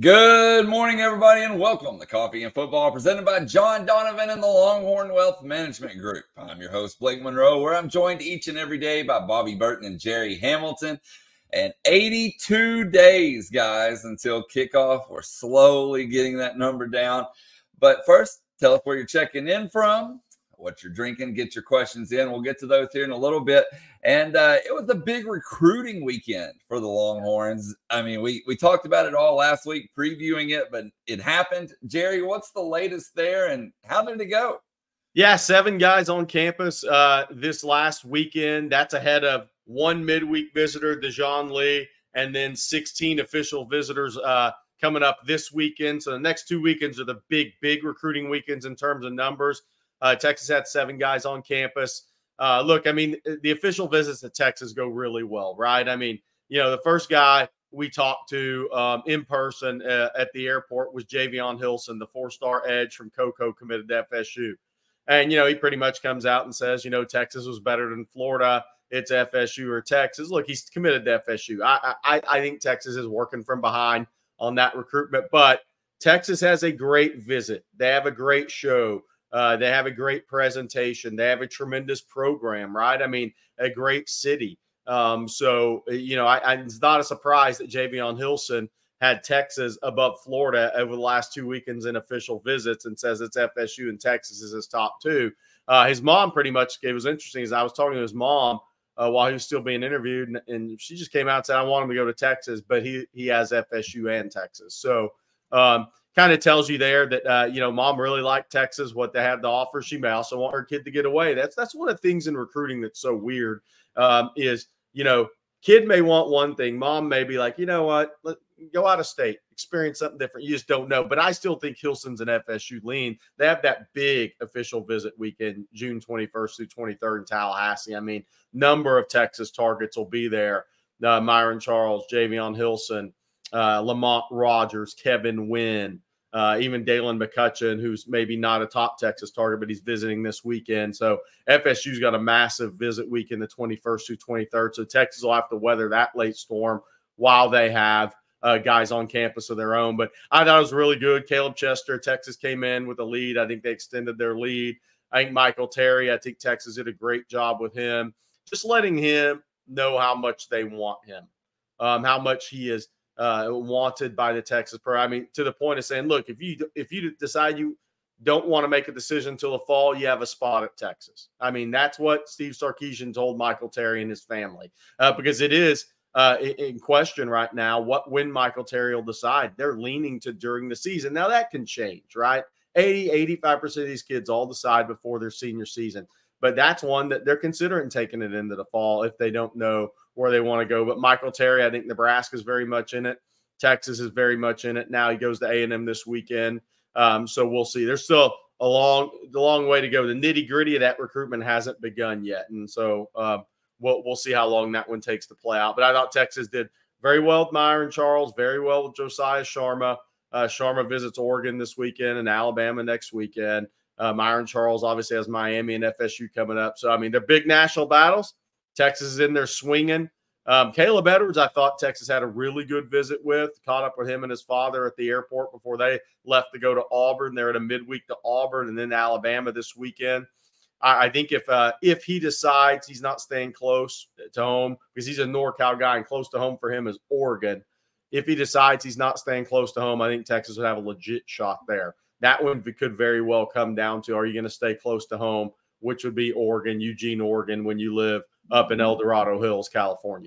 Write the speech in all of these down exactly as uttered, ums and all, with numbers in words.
Good morning, everybody, and welcome to Coffee and Football, presented by John Donovan and the Longhorn Wealth Management Group. I'm your host, Blake Monroe, where I'm joined each and every day by Bobby Burton and Jerry Hamilton. And eighty-two days, guys, until kickoff. We're slowly getting that number down. But first, tell us where you're checking in from, what you're drinking, get your questions in. We'll get to those here in a little bit. And uh, it was a big recruiting weekend for the Longhorns. I mean, we, we talked about it all last week, previewing it, but it happened. Jerry, what's the latest there, and how did it go? Yeah, seven guys on campus uh, this last weekend. That's ahead of one midweek visitor, Dejoun Lee, and then sixteen official visitors uh, coming up this weekend. So the next two weekends are the big, big recruiting weekends in terms of numbers. Uh, Texas had seven guys on campus. Uh, look, I mean, the official visits to Texas go really well, right? I mean, you know, the first guy we talked to um, in person uh, at the airport was Javion Hilson, the four-star edge from Cocoa, committed to F S U. And, you know, he pretty much comes out and says, you know, Texas was better than Florida. It's F S U or Texas. Look, he's committed to F S U. I, I, I think Texas is working from behind on that recruitment. But Texas has a great visit. They have a great show. Uh, they have a great presentation. They have a tremendous program, right? I mean, a great city. Um, so, you know, I, I, it's not a surprise that Javion Hilson had Texas above Florida over the last two weekends in official visits and says it's F S U and Texas is his top two. Uh, his mom pretty much, it was interesting as I was talking to his mom uh, while he was still being interviewed, and, and she just came out and said, I want him to go to Texas, but he he has F S U and Texas. So um, kind of tells you there that, uh, you know, mom really liked Texas, what they had to offer. She may also want her kid to get away. That's, that's one of the things in recruiting that's so weird um, is, you know, kid may want one thing. Mom may be like, you know what, let, go out of state, experience something different. You just don't know. But I still think Hilson's an F S U lean. They have that big official visit weekend, June twenty-first through twenty-third in Tallahassee. I mean, number of Texas targets will be there. Uh, Myron Charles, Javion Hilson, uh, Lamont Rogers, Kevin Wynn, uh, even Dalen McCutcheon, who's maybe not a top Texas target, but he's visiting this weekend. So F S U's got a massive visit weekend, the twenty-first through twenty-third. So Texas will have to weather that late storm while they have Uh, guys on campus of their own. But I thought it was really good. Caleb Chester, Texas came in with a lead. I think they extended their lead. I think Michael Terry, I think Texas did a great job with him, just letting him know how much they want him, um, how much he is uh, wanted by the Texas program. I mean, to the point of saying, look, if you if you decide you don't want to make a decision until the fall, you have a spot at Texas. I mean, that's what Steve Sarkisian told Michael Terry and his family, uh, because it is Uh, in question right now, what when Michael Terry will decide. They're leaning to during the season. Now that can change, right? eighty, eighty-five percent of these kids all decide before their senior season. But that's one that they're considering taking it into the fall if they don't know where they want to go. But Michael Terry, I think Nebraska is very much in it. Texas is very much in it. Now he goes to A and M this weekend. Um, so we'll see. There's still a long, a long way to go. The nitty gritty of that recruitment hasn't begun yet. And so, um, We'll, we'll see how long that one takes to play out. But I thought Texas did very well with Myron Charles, very well with Josiah Sharma. Uh, Sharma visits Oregon this weekend and Alabama next weekend. Uh, Myron Charles obviously has Miami and F S U coming up. So, I mean, they're big national battles. Texas is in there swinging. Um, Caleb Edwards, I thought Texas had a really good visit with. Caught up with him and his father at the airport before they left to go to Auburn. They're at a midweek to Auburn and then Alabama this weekend. I think if uh, if he decides he's not staying close to home, because he's a NorCal guy and close to home for him is Oregon, if he decides he's not staying close to home, I think Texas would have a legit shot there. That one could very well come down to, are you going to stay close to home, which would be Oregon, Eugene, Oregon, when you live up in El Dorado Hills, California.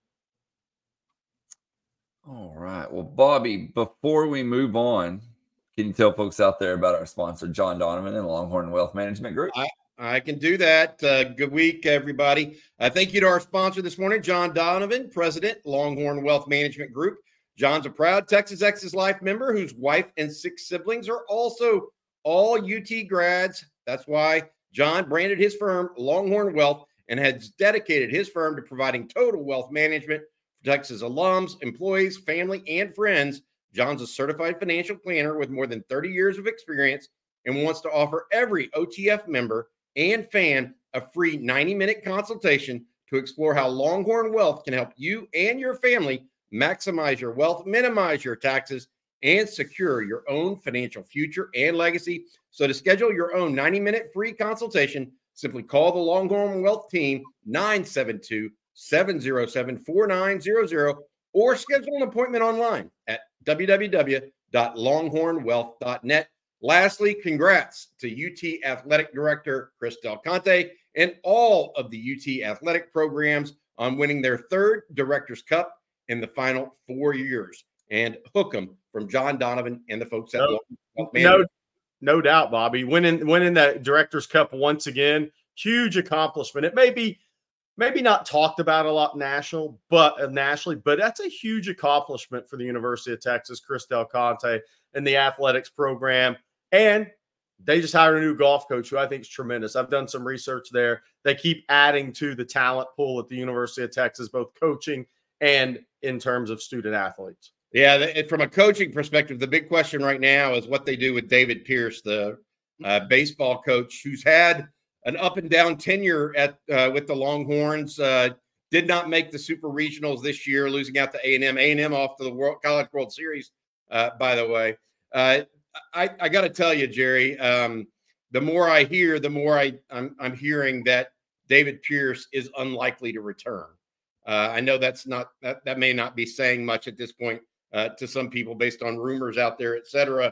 All right. Well, Bobby, before we move on, can you tell folks out there about our sponsor, John Donovan and Longhorn Wealth Management Group? I- I can do that. Uh, good week, everybody. Uh, thank you to our sponsor this morning, John Donovan, President, Longhorn Wealth Management Group. John's a proud Texas Exes Life member whose wife and six siblings are also all U T grads. That's why John branded his firm Longhorn Wealth and has dedicated his firm to providing total wealth management for Texas alums, employees, family, and friends. John's a certified financial planner with more than thirty years of experience and wants to offer every O T F member and fan a free ninety-minute consultation to explore how Longhorn Wealth can help you and your family maximize your wealth, minimize your taxes, and secure your own financial future and legacy. So to schedule your own ninety minute free consultation, simply call the Longhorn Wealth team, nine seven two, seven zero seven, four nine zero zero, or schedule an appointment online at w w w dot longhorn wealth dot net. Lastly, congrats to U T Athletic Director Chris Del Conte and all of the U T athletic programs on winning their third Director's Cup in the final four years. And hook 'em from John Donovan and the folks at no, Wealth no, no doubt, Bobby. Winning winning that Director's Cup once again, huge accomplishment. It may be maybe not talked about a lot national, but uh, nationally, but that's a huge accomplishment for the University of Texas, Chris Del Conte, and the athletics program. And they just hired a new golf coach who I think is tremendous. I've done some research there. They keep adding to the talent pool at the University of Texas, both coaching and in terms of student athletes. Yeah, from a coaching perspective, the big question right now is what they do with David Pierce, the uh, baseball coach who's had an up and down tenure at uh, with the Longhorns. Uh, did not make the Super Regionals this year, losing out to A and M. A and M off to the World College World Series, uh, by the way. Uh, I, I got to tell you, Jerry, um, the more I hear, the more I, I'm, I'm hearing that David Pierce is unlikely to return. Uh, I know that's not that, that may not be saying much at this point uh, to some people based on rumors out there, et cetera.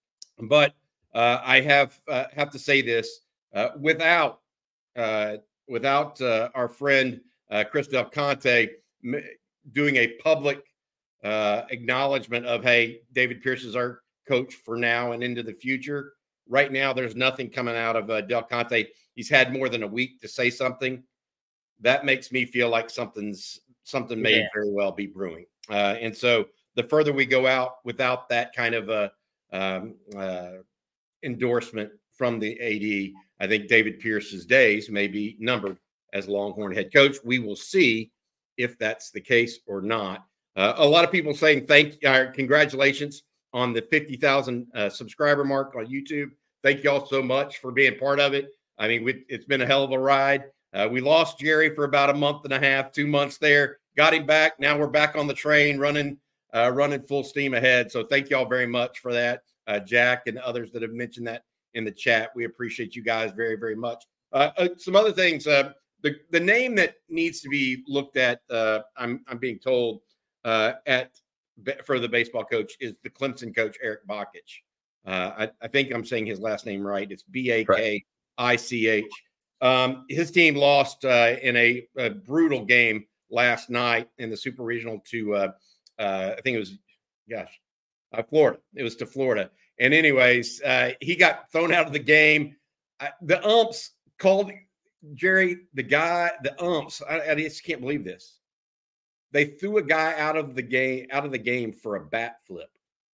But uh, I have uh, have to say this uh, without uh, without uh, our friend uh, Chris Del Conte m- doing a public uh, acknowledgement of, hey, David Pierce is our coach for now and into the future. Right now, there's nothing coming out of uh, Del Conte. He's had more than a week to say something. That makes me feel like something's something may yeah. very well be brewing. Uh, and so the further we go out without that kind of a um, uh, endorsement from the A D, I think David Pierce's days may be numbered as Longhorn head coach. We will see if that's the case or not. Uh, a lot of people saying thank uh, congratulations on the fifty thousand uh, subscriber mark on YouTube. Thank you all so much for being part of it. I mean, we, it's been a hell of a ride. Uh, we lost Jerry for about a month and a half, two months there. Got him back. Now we're back on the train, running, uh, running full steam ahead. So thank you all very much for that, uh, Jack and others that have mentioned that in the chat. We appreciate you guys very, very much. Uh, uh, some other things. Uh, the the name that needs to be looked at, uh, I'm I'm being told, uh, at for the baseball coach is the Clemson coach Eric Bakich. Uh, I, I think I'm saying his last name right. It's B A K I C H. Um, his team lost uh, in a, a brutal game last night in the Super Regional to, uh, uh, I think it was, gosh, uh, Florida. It was to Florida. And anyways, uh, he got thrown out of the game. I, the umps called, Jerry, the guy, the umps, I, I just can't believe this. They threw a guy out of the game, out of the game for a bat flip.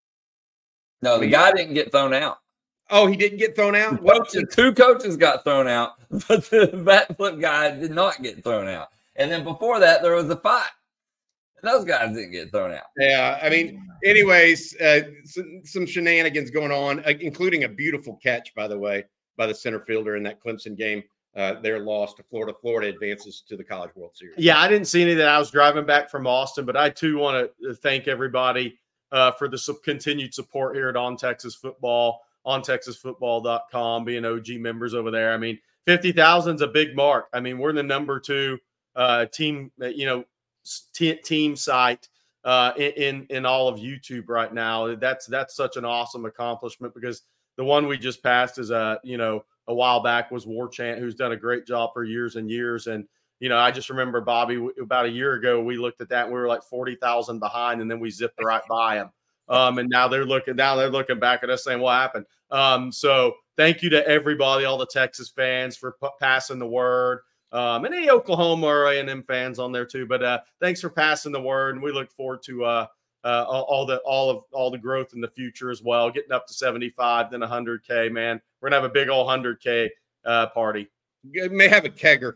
No, the guy didn't get thrown out. Oh, he didn't get thrown out? Coaches, two coaches got thrown out, but the bat flip guy did not get thrown out. And then before that, there was a fight. And those guys didn't get thrown out. Yeah, I mean, anyways, uh, some, some shenanigans going on, uh, including a beautiful catch, by the way, by the center fielder in that Clemson game. Uh, their loss to Florida. Florida advances to the College World Series. Yeah, I didn't see any of that. I was driving back from Austin, but I, too, want to thank everybody uh, for the sub- continued support here at On Texas Football. on texas football dot com, being O G members over there. I mean, fifty thousand is a big mark. I mean, we're the number two uh, team, you know, t- team site uh, in in all of YouTube right now. That's that's such an awesome accomplishment because the one we just passed is a you know a while back was War Chant, who's done a great job for years and years. And you know, I just remember Bobby about a year ago we looked at that and we were like forty thousand behind, and then we zipped right by him. Um, and now they're looking now they're looking back at us saying, what happened? Um, so thank you to everybody, all the Texas fans for p- passing the word. Um, and any Oklahoma or A and M fans on there too. But uh, thanks for passing the word. And we look forward to uh, uh, all the all of all the growth in the future as well, getting up to seventy-five, then one hundred K, man. We're gonna have a big old one hundred K uh, party. You may have a kegger.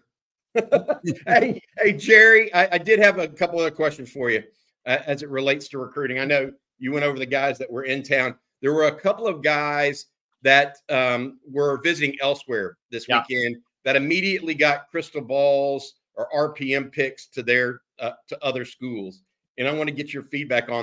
hey, hey, Jerry, I, I did have a couple other questions for you uh, as it relates to recruiting. I know you went over the guys that were in town. There were a couple of guys that um, were visiting elsewhere this yeah. weekend that immediately got crystal balls or R P M picks to their uh, to other schools. And I want to get your feedback on that.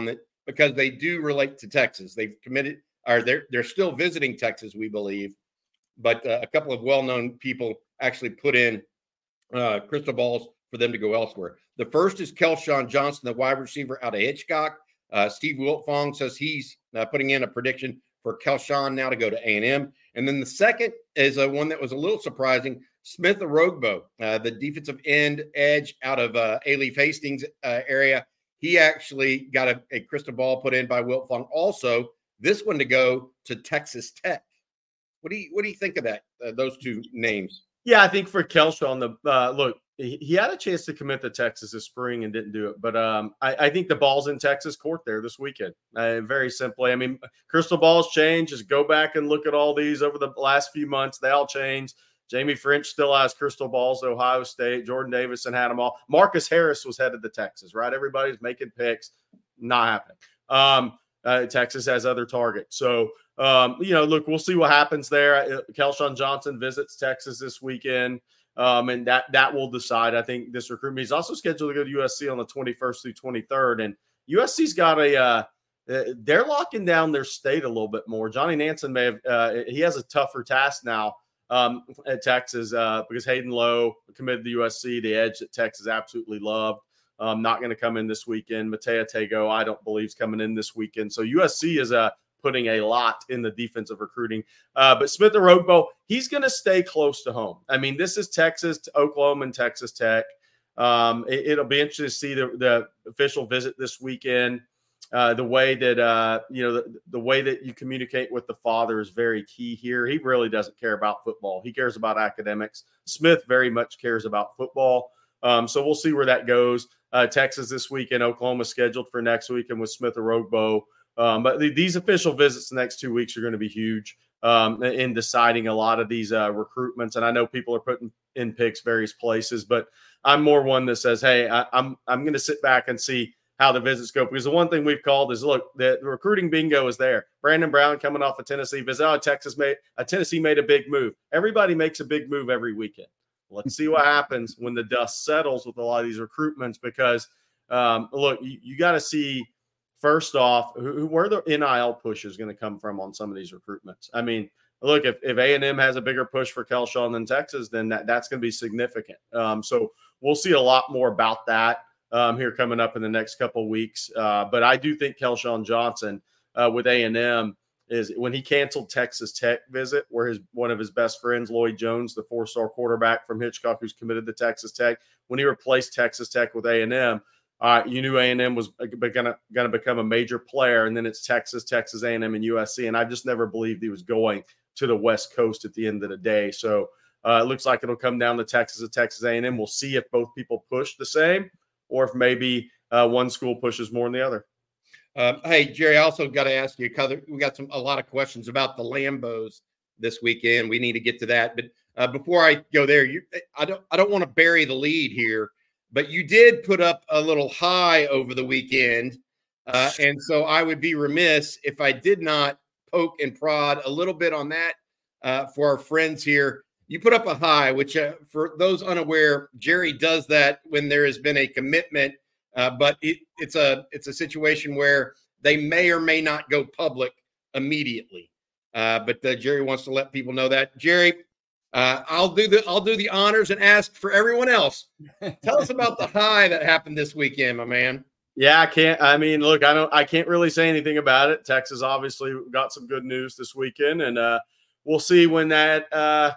because they do relate to Texas. They've committed, or they're they're still visiting Texas, we believe. But uh, a couple of well-known people actually put in uh, crystal balls for them to go elsewhere. The first is Kelshawn Johnson, the wide receiver out of Hitchcock. Uh, Steve Wiltfong says he's uh, putting in a prediction for Kelshawn now to go to A and M. And then the second is uh, one that was a little surprising, Smith Orogbo, uh, the defensive end edge out of uh, A-Leaf Hastings uh, area. He actually got a, a crystal ball put in by Wiltfong. Also, this one to go to Texas Tech. What do you what do you think of that? Uh, those two names? Yeah, I think for Kelshawn, the uh, look, he, he had a chance to commit to Texas this spring and didn't do it. But um, I, I think the ball's in Texas court there this weekend. Uh, very simply, I mean, crystal balls change. Just go back and look at all these over the last few months. They all changed. Jamie French still has crystal balls at Ohio State. Jordan Davison had them all. Marcus Harris was headed to Texas, right? Everybody's making picks. Not happening. Um, uh, Texas has other targets. So, um, you know, look, we'll see what happens there. Kelshawn Johnson visits Texas this weekend, um, and that that will decide. I think this recruitment. He's also scheduled to go to U S C on the twenty-first through twenty-third, and U S C's got a uh, – they're locking down their state a little bit more. Johnny Nansen may have uh, – he has a tougher task now um, at Texas uh, because Hayden Lowe committed to U S C, the edge that Texas absolutely loved. Um, not going to come in this weekend. Matea Tego, I don't believe, is coming in this weekend. So U S C is uh, putting a lot in the defensive recruiting. Uh, but Smith Orogbo, he's going to stay close to home. I mean, this is Texas to Oklahoma and Texas Tech. Um, it, it'll be interesting to see the, the official visit this weekend. Uh, the way that, uh, you know, the, the way that you communicate with the father is very key here. He really doesn't care about football. He cares about academics. Smith very much cares about football. Um, so we'll see where that goes. Uh, Texas this weekend, Oklahoma scheduled for next week, and with Smith Orogbo. Um, but th- these official visits the next two weeks are going to be huge um, in deciding a lot of these uh, recruitments. And I know people are putting in picks various places, but I'm more one that says, hey, I, I'm I'm going to sit back and see how the visits go. Because the one thing we've called is, look, the, the recruiting bingo is there. Brandon Brown coming off a Tennessee visit. Oh, Texas made uh, Tennessee made a big move. Everybody makes a big move every weekend. Let's see what happens when the dust settles with a lot of these recruitments, because, um, look, you, you got to see, first off, who, where the N I L push is going to come from on some of these recruitments. I mean, look, if, if A and M has a bigger push for Kelshawn than Texas, then that, that's going to be significant. Um, so we'll see a lot more about that um, here coming up in the next couple of weeks. Uh, but I do think Kelshawn Johnson uh, with A and M, is when he canceled Texas Tech visit, where his one of his best friends, Lloyd Jones, the four-star quarterback from Hitchcock, who's committed to Texas Tech, when he replaced Texas Tech with A and M, uh, you knew A and M was going to become a major player, and then it's Texas, Texas A and M, and U S C. And I just never believed he was going to the West Coast at the end of the day. So uh, it looks like it'll come down to Texas and Texas A and M. We'll see if both people push the same, or if maybe uh, one school pushes more than the other. Uh, hey, Jerry, I also got to ask you, because we got some a lot of questions about the Lambos this weekend. We need to get to that. But uh, before I go there, you, I don't I don't want to bury the lead here, but you did put up a little high over the weekend. Uh, and so I would be remiss if I did not poke and prod a little bit on that uh, for our friends here. You put up a high, which uh, for those unaware, Jerry does that when there has been a commitment. Uh, but it, it's a it's a situation where they may or may not go public immediately. Uh, but uh, Jerry wants to let people know that. Jerry, uh, I'll do the I'll do the honors and ask for everyone else. Tell us about the high that happened this weekend, my man. Yeah, I can't. I mean, look, I don't. I can't really say anything about it. Texas obviously got some good news this weekend, and uh, we'll see when that uh,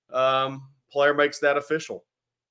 um, player makes that official.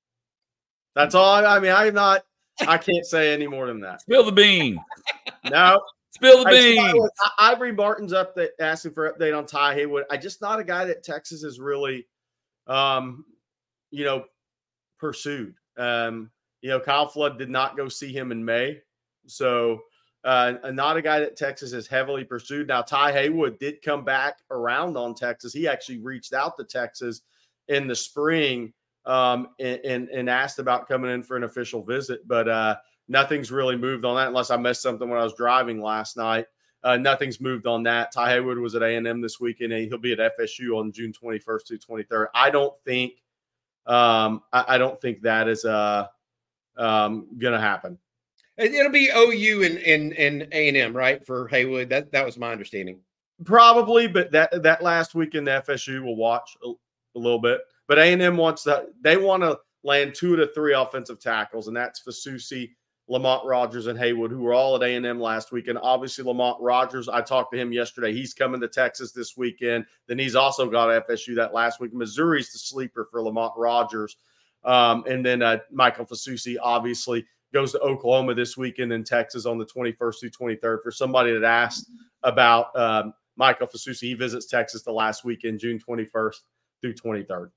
That's all. I mean, I'm not. I can't say any more than that. Spill the bean. No. Spill the bean. Ivory Martin's up there asking for update on Ty Haywood. I just not a guy that Texas has really, um, you know, pursued. Um, you know, Kyle Flood did not go see him in May. So uh, not a guy that Texas has heavily pursued. Now, Ty Haywood did come back around on Texas. He actually reached out to Texas in the spring um, and, and, and asked about coming in for an official visit, but uh, nothing's really moved on that unless I missed something when I was driving last night. Uh, nothing's moved on that. Ty Haywood was at A and M this weekend, and he'll be at F S U on June twenty-first to twenty-third. I don't think, um, I, I don't think that is uh, um, going to happen. It'll be O U and and and A and M, right, for Haywood. That that was my understanding. Probably, but that that last weekend, the F S U will watch a, a little bit. But A and M wants to. They want to land two to three offensive tackles, and that's Fasusi, Lamont Rogers, and Haywood, who were all at A and M last weekend. Obviously, Lamont Rogers, I talked to him yesterday. He's coming to Texas this weekend. Then he's also got F S U that last week. Missouri's the sleeper for Lamont Rogers. Um, and then uh, Michael Fasusi, obviously, goes to Oklahoma this weekend and Texas on the twenty-first through twenty-third. For somebody that asked about um, Michael Fasusi, he visits Texas the last weekend, June twenty-first through twenty-third.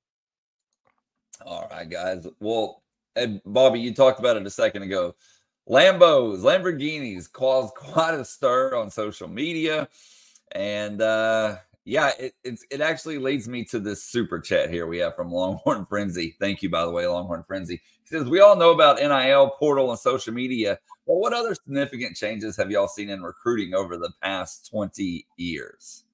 All right, guys. Well, and Bobby, you talked about it a second ago. Lambos, Lamborghinis caused quite a stir on social media. And uh, yeah, it, it's, it actually leads me to this super chat here we have from Longhorn Frenzy. Thank you, by the way, Longhorn Frenzy. He says, we all know about N I L, portal, and social media. But what other significant changes have y'all seen in recruiting over the past twenty years?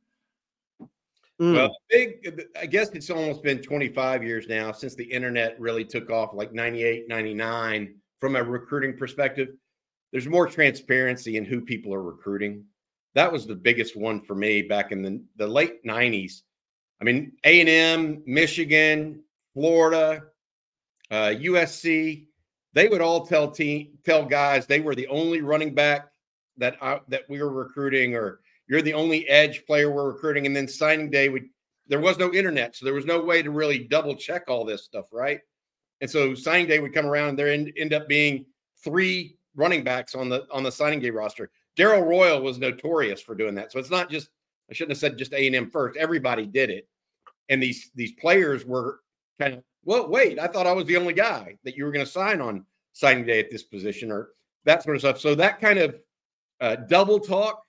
Mm. Well, big, I guess it's almost been twenty-five years now since the internet really took off, like ninety-eight, ninety-nine. From a recruiting perspective, there's more transparency in who people are recruiting. That was the biggest one for me back in the, the late nineties. I mean, A and M, Michigan, Florida, uh, U S C, they would all tell team, tell guys they were the only running back that I, that we were recruiting, or you're the only edge player we're recruiting. And then signing day, would there was no internet, so there was no way to really double check all this stuff, right? And so signing day would come around, and there end, end up being three running backs on the on the signing day roster. Darrell Royal was notorious for doing that. So it's not just, I shouldn't have said just A and M first. Everybody did it. And these these players were kind of, well, wait, I thought I was the only guy that you were going to sign on signing day at this position, or that sort of stuff. So that kind of uh, double talk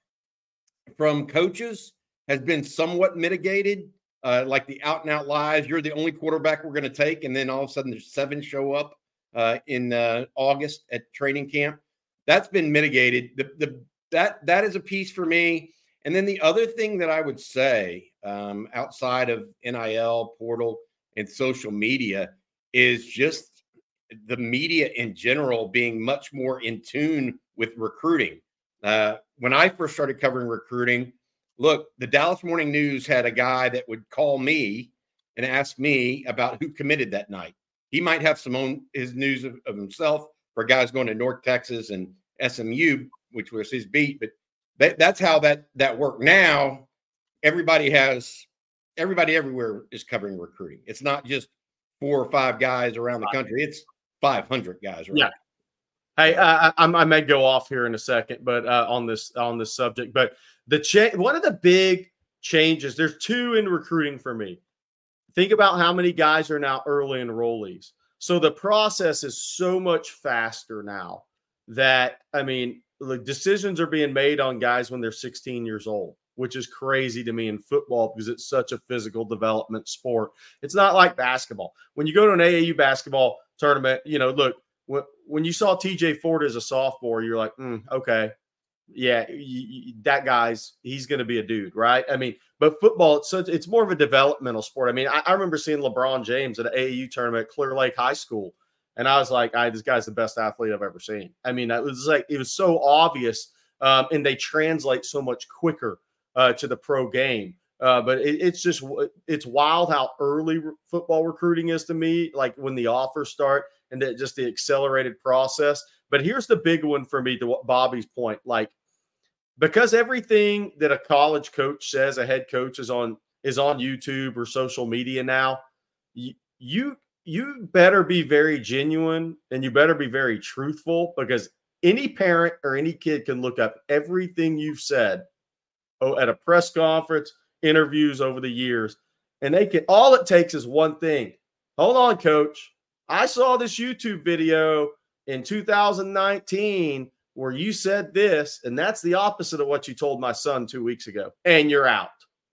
from coaches has been somewhat mitigated, uh, like the out and out lies. You're the only quarterback we're going to take. And then all of a sudden there's seven show up uh, in uh, August at training camp. That's been mitigated. The, the, that, that is a piece for me. And then the other thing that I would say um, outside of N I L, portal, and social media is just the media in general being much more in tune with recruiting. Uh, when I first started covering recruiting, look, the Dallas Morning News had a guy that would call me and ask me about who committed that night. He might have some own his news of, of himself for guys going to North Texas and S M U, which was his beat, but that, that's how that that worked. Now everybody has everybody everywhere is covering recruiting. It's not just four or five guys around the country. It's five hundred guys. Right? Yeah. Hey, I, I, I may go off here in a second, but uh, on this on this subject, but the cha- one of the big changes, there's two in recruiting for me. Think about how many guys are now early enrollees. So the process is so much faster now that, I mean, the decisions are being made on guys when they're sixteen years old, which is crazy to me in football because it's such a physical development sport. It's not like basketball. When you go to an A A U basketball tournament, you know, look, when, when you saw T J Ford as a sophomore, you're like, mm, okay, yeah, you, you, that guy's, he's going to be a dude, right? I mean, but football, it's such, it's more of a developmental sport. I mean, I, I remember seeing LeBron James at an A A U tournament at Clear Lake High School. And I was like, I, this guy's the best athlete I've ever seen. I mean, it was like, it was so obvious. Um, and they translate so much quicker uh, to the pro game. Uh, but it, it's just, it's wild how early re- football recruiting is to me, like when the offers start and that just the accelerated process. But here's the big one for me, to what Bobby's point, like, because everything that a college coach says, a head coach is on, is on YouTube or social media now, you, you, you better be very genuine and you better be very truthful, because any parent or any kid can look up everything you've said oh, at a press conference, interviews over the years, and they can, all it takes is one thing. Hold on, coach. I saw this YouTube video in two thousand nineteen where you said this, and that's the opposite of what you told my son two weeks ago, and you're out.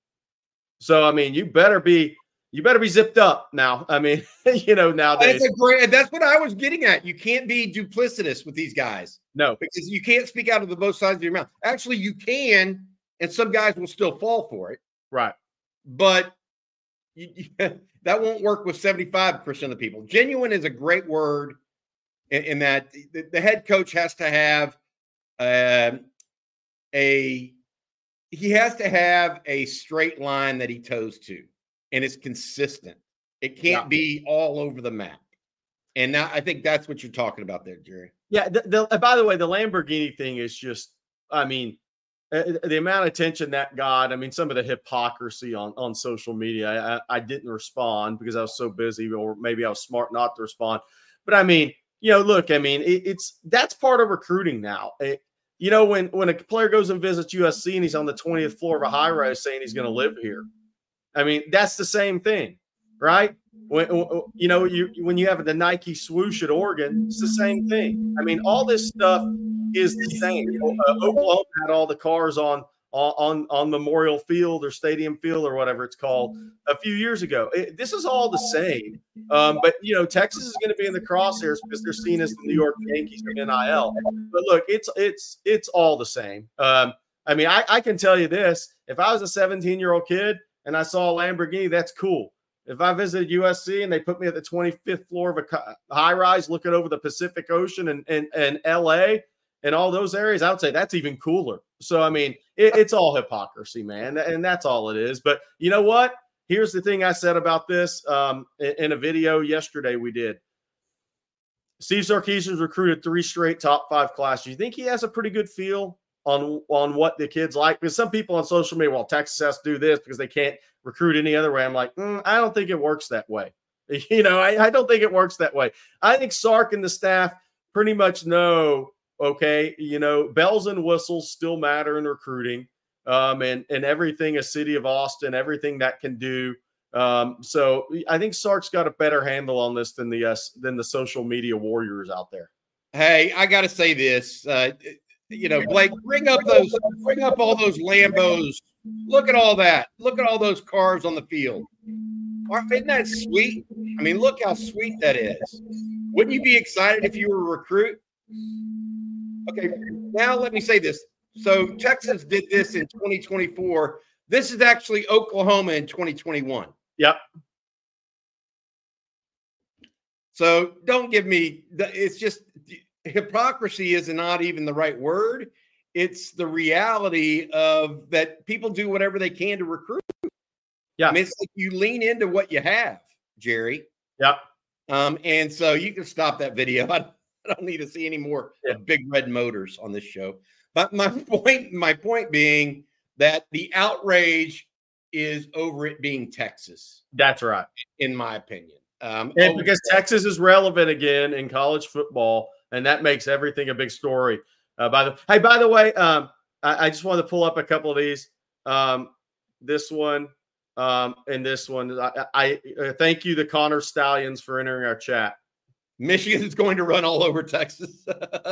So, I mean, you better be, you better be zipped up now. I mean, you know, nowadays. That's a great, that's what I was getting at. You can't be duplicitous with these guys. No. Because you can't speak out of the both sides of your mouth. Actually, you can, and some guys will still fall for it. Right. But you, you, that won't work with seventy-five percent of people. Genuine is a great word. in, in that the, the head coach has to have uh, a he has to have a straight line that he toes to, and it's consistent. It can't yeah. be all over the map. And now I think that's what you're talking about there, Jerry. Yeah. The, the, by the way, the Lamborghini thing is just, I mean, uh, the amount of attention that got, I mean, some of the hypocrisy on, on social media, I, I didn't respond because I was so busy, or maybe I was smart not to respond. But I mean, you know, look, I mean, it, it's, that's part of recruiting now. It, you know, when, when a player goes and visits U S C and he's on the twentieth floor of a high rise saying he's going to live here. I mean, that's the same thing, right? When, you know, you, when you have the Nike swoosh at Oregon, it's the same thing. I mean, all this stuff is the same. You know, uh, Oklahoma had all the cars on, on, on Memorial Field or Stadium Field or whatever it's called a few years ago. It, this is all the same. Um, but, you know, Texas is going to be in the crosshairs because they're seen as the New York Yankees of N I L. But look, it's, it's, it's all the same. Um, I mean, I, I can tell you this, if I was a seventeen year old kid and I saw a Lamborghini, that's cool. If I visited U S C and they put me at the twenty-fifth floor of a high rise looking over the Pacific Ocean and, and, and L A and all those areas, I would say that's even cooler. So, I mean, it, it's all hypocrisy, man. And that's all it is. But you know what? Here's the thing I said about this um, in, in a video yesterday we did. Steve Sarkisian's recruited three straight top five classes. You think he has a pretty good feel on, on what the kids like? Because some people on social media, well, Texas has to do this because they can't recruit any other way. I'm like, mm, I don't think it works that way. You know, I, I don't think it works that way. I think Sark and the staff pretty much know, okay, you know, bells and whistles still matter in recruiting, um, and, and everything a city of Austin, everything that can do. Um, so I think Sark's got a better handle on this than the uh, than the social media warriors out there. Hey, I got to say this, uh, you know, Blake, bring up those, bring up all those Lambos. Look at all that. Look at all those cars on the field. Isn't that sweet? I mean, look how sweet that is. Wouldn't you be excited if you were a recruit? Okay, now let me say this. So Texas did this in twenty twenty-four. This is actually Oklahoma in twenty twenty-one. Yep. So don't give me – it's just hypocrisy is not even the right word. It's the reality of that people do whatever they can to recruit. Yeah. I mean, it's like you lean into what you have, Jerry. Yep. Um, and so you can stop that video. I, I don't need to see any more yeah. big red motors on this show. But my point, my point being that the outrage is over it being Texas. That's right. In my opinion. Um, and oh, because Texas is relevant again in college football, and that makes everything a big story. Uh, by the hey, by the way, um, I, I just wanted to pull up a couple of these. Um, this one um, and this one. I, I uh, thank you, the Connor Stallions, for entering our chat. Michigan is going to run all over Texas.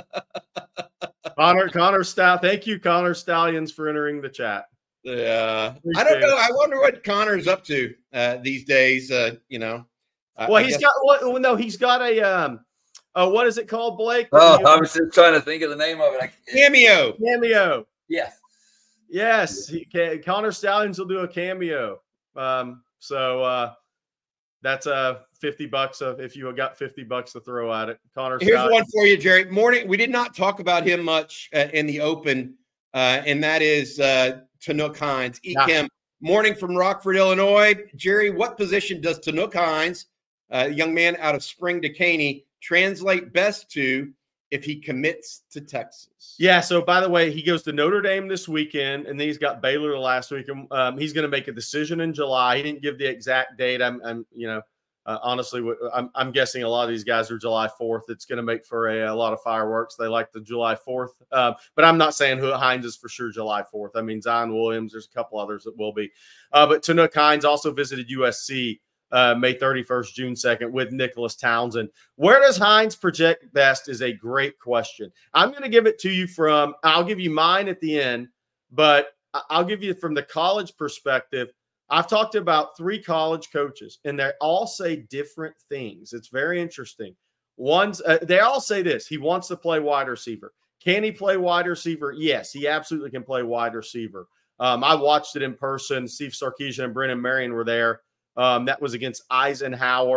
Connor, Connor Stall. Thank you, Connor Stallions, for entering the chat. Yeah, uh, I don't know. I wonder what Connor's up to uh, these days. Uh, you know, well, I, he's I got. Well, no, he's got a. Um, uh, what is it called, Blake? Oh, I was just trying to think of the name of it. Cameo. Cameo. Yes. Yes. He can, Connor Stallions will do a cameo. Um, so uh, that's a uh, fifty bucks of if you got fifty bucks to throw at it. Connor. Here's Stallions. one for you, Jerry. Morning. We did not talk about him much uh, in the open, uh, and that is uh, Tanook Hines. Ekim. Yeah. Morning from Rockford, Illinois. Jerry, what position does Tanook Hines, a uh, young man out of Spring Decaney, translate best to if he commits to Texas? Yeah. So, by the way, he goes to Notre Dame this weekend, and then he's got Baylor the last week. Um, he's going to make a decision in July. He didn't give the exact date. I'm, I'm you know, uh, honestly, I'm, I'm guessing a lot of these guys are July fourth. It's going to make for a, a lot of fireworks. They like the July fourth. Uh, but I'm not saying who Hines is for sure July fourth. I mean, Zion Williams, there's a couple others that will be. Uh, but Tanook Hines also visited U S C Uh, May thirty-first, June second with Nicholas Townsend. Where does Hines project best is a great question. I'm going to give it to you from, I'll give you mine at the end, but I'll give you from the college perspective. I've talked about three college coaches, and they all say different things. It's very interesting. One's, uh, they all say this: he wants to play wide receiver. Can he play wide receiver? Yes, he absolutely can play wide receiver. Um, I watched it in person. Steve Sarkisian and Brennan Marion were there. Um, that was against Eisenhower.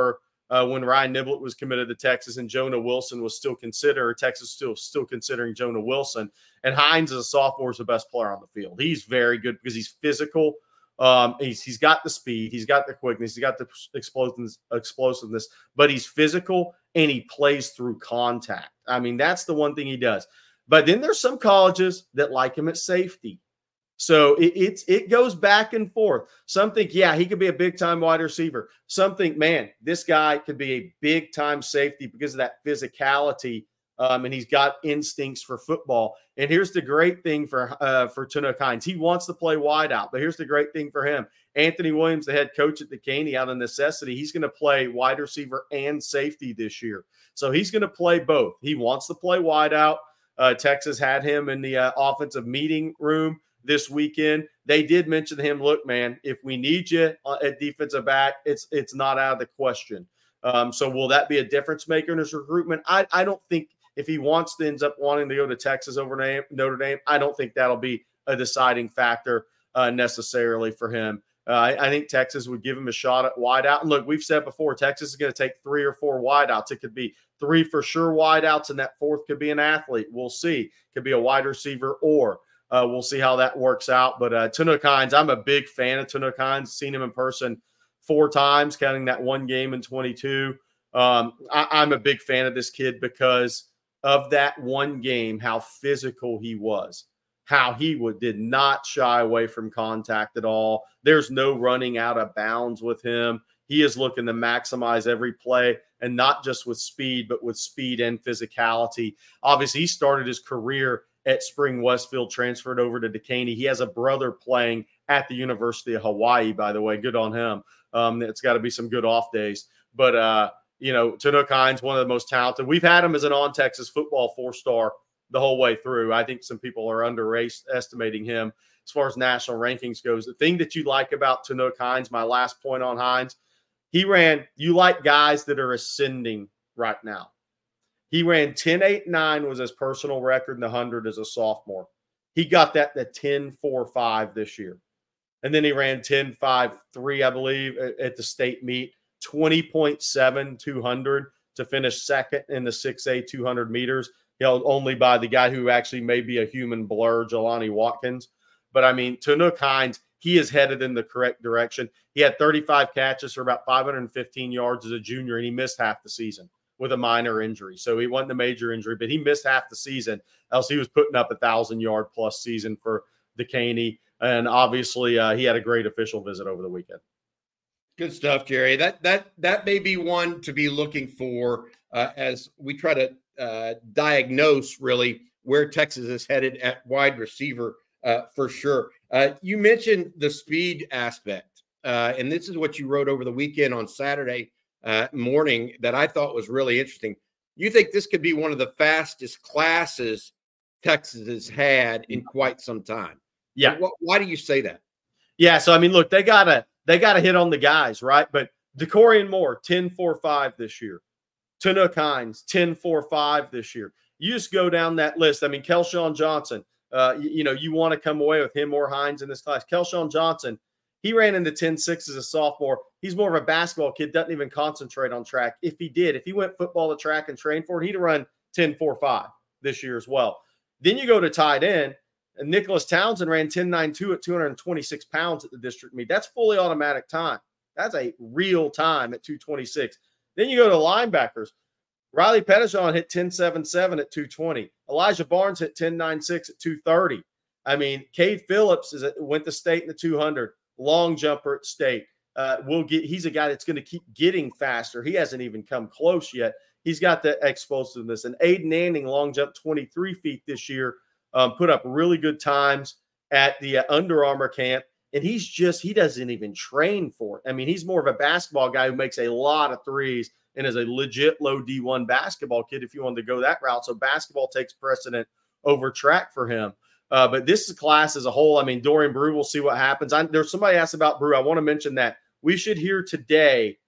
uh, when Ryan Niblett was committed to Texas and Jonah Wilson was still considered, or Texas still still considering Jonah Wilson. And Hines as a sophomore is the best player on the field. He's very good because he's physical. Um, he's he's got the speed, he's got the quickness, he's got the explosiveness, explosiveness, but he's physical and he plays through contact. I mean, that's the one thing he does. But then there's some colleges that like him at safety. So it, it's it goes back and forth. Some think, yeah, he could be a big-time wide receiver. Some think, man, this guy could be a big-time safety because of that physicality, um, and he's got instincts for football. And here's the great thing for uh, for Tanook Hines. He wants to play wide out, but here's the great thing for him. Anthony Williams, the head coach at Duquesne, out of necessity, he's going to play wide receiver and safety this year. So he's going to play both. He wants to play wide out. Uh, Texas had him in the uh, offensive meeting room this weekend. They did mention to him, look, man, if we need you at defensive back, it's it's not out of the question. Um, so will that be a difference maker in his recruitment? I, I don't think if he wants to ends up wanting to go to Texas over Notre Dame, I don't think that'll be a deciding factor uh, necessarily for him. Uh, I, I think Texas would give him a shot at wideout. And look, we've said before, Texas is going to take three or four wideouts. It could be three for sure wideouts, and that fourth could be an athlete. We'll see. Could be a wide receiver, or uh, we'll see how that works out. But uh, Tanook Hines, I'm a big fan of Tanook Hines. Seen him in person four times, counting that one game in twenty-two. Um, I, I'm a big fan of this kid because of that one game, how physical he was, how he would, did not shy away from contact at all. There's no running out of bounds with him. He is looking to maximize every play, and not just with speed, but with speed and physicality. Obviously, he started his career at Spring Westfield, transferred over to Duquesne. He has a brother playing at the University of Hawaii, by the way. Good on him. Um, it's got to be some good off days. But, uh, you know, Tanook Hines, one of the most talented. We've had him as an on-Texas football four-star the whole way through. I think some people are underestimating him as far as national rankings goes. The thing that you like about Tanook Hines, my last point on Hines, he ran, you like guys that are ascending right now. He ran ten eight nine was his personal record in the one hundred as a sophomore. He got that to ten four five this year. And then he ran ten five three, I believe, at the state meet, twenty point seven two hundred to finish second in the six A two hundred meters, held only by the guy who actually may be a human blur, Jelani Watkins. But, I mean, Tanook Hines, he is headed in the correct direction. He had thirty-five catches for about five hundred fifteen yards as a junior, and he missed half the season with a minor injury. So he wasn't a major injury, but he missed half the season, else he was putting up a one thousand-yard plus season for Duquesne. And obviously, uh, he had a great official visit over the weekend. Good stuff, Jerry. That that that may be one to be looking for uh, as we try to uh, diagnose really where Texas is headed at wide receiver uh, for sure. Uh, you mentioned the speed aspect, uh, and this is what you wrote over the weekend on Saturday uh, morning that I thought was really interesting. You think this could be one of the fastest classes Texas has had in quite some time. Yeah. Why, why do you say that? Yeah. So, I mean, look, they got to they got to hit on the guys, right? But DeCorian Moore, ten four five this year. Tanook Hines, ten four five this year. You just go down that list. I mean, Kelshawn Johnson, uh, you, you know, you want to come away with him or Hines in this class. Kelshawn Johnson, he ran into ten six as a sophomore. He's more of a basketball kid, doesn't even concentrate on track. If he did, if he went football to track and train for it, he'd run ten four five this year as well. Then you go to tight end, and Nicholas Townsend ran ten nine two at two hundred twenty-six pounds at the district meet. That's fully automatic time. That's a real time at two twenty-six. Then you go to linebackers. Riley Pettijohn hit ten seven seven at two twenty. Elijah Barnes hit ten nine six at two thirty. I mean, Cade Phillips is a, went to state in the two hundred. Long jumper at state. Uh, we'll get. He's a guy that's going to keep getting faster. He hasn't even come close yet. He's got the explosiveness. And Aiden Anning, long jump twenty-three feet this year, um, put up really good times at the uh, Under Armour camp. And he's just, he doesn't even train for it. I mean, he's more of a basketball guy who makes a lot of threes and is a legit low D one basketball kid if you wanted to go that route. So basketball takes precedent over track for him. Uh, but this class as a whole, I mean, Dorian Brew, we'll see what happens. I, there's somebody asked about Brew. I want to mention that we should hear today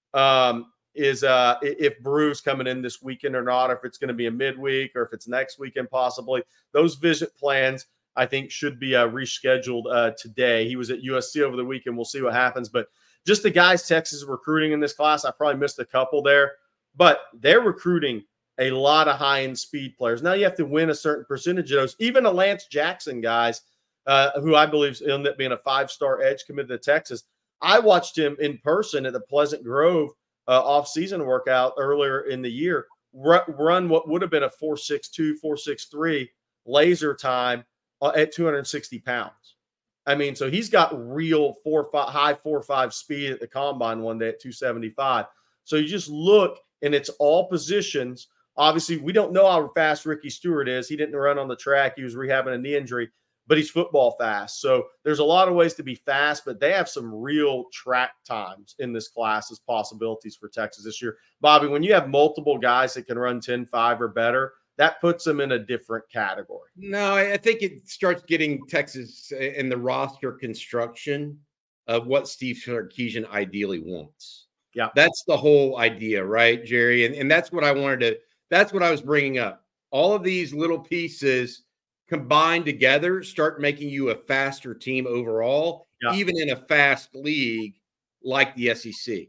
um, is uh, if Brew's coming in this weekend or not, or if it's going to be a midweek or if it's next weekend possibly. Those visit plans, I think, should be uh, rescheduled uh, today. He was at U S C over the weekend. We'll see what happens. But just the guys Texas is recruiting in this class, I probably missed a couple there, but they're recruiting a lot of high-end speed players. Now you have to win a certain percentage of those. Even the Lance Jackson guys, uh, who I believe ended up being a five-star edge committed to Texas. I watched him in person at the Pleasant Grove uh, off-season workout earlier in the year, r- run what would have been a four six two, four six three laser time uh, at two hundred sixty pounds. I mean, so he's got real four, five, high four five speed at the combine one day at two seventy-five. So you just look, and it's all positions. Obviously, we don't know how fast Ricky Stewart is. He didn't run on the track. He was rehabbing a knee injury, but he's football fast. So there's a lot of ways to be fast, but they have some real track times in this class as possibilities for Texas this year. Bobby, when you have multiple guys that can run ten five or better, that puts them in a different category. No, I think it starts getting Texas in the roster construction of what Steve Sarkisian ideally wants. Yeah. That's the whole idea, right, Jerry? And, and that's what I wanted to, that's what I was bringing up. All of these little pieces combined together start making you a faster team overall, yeah. even in a fast league like the S E C.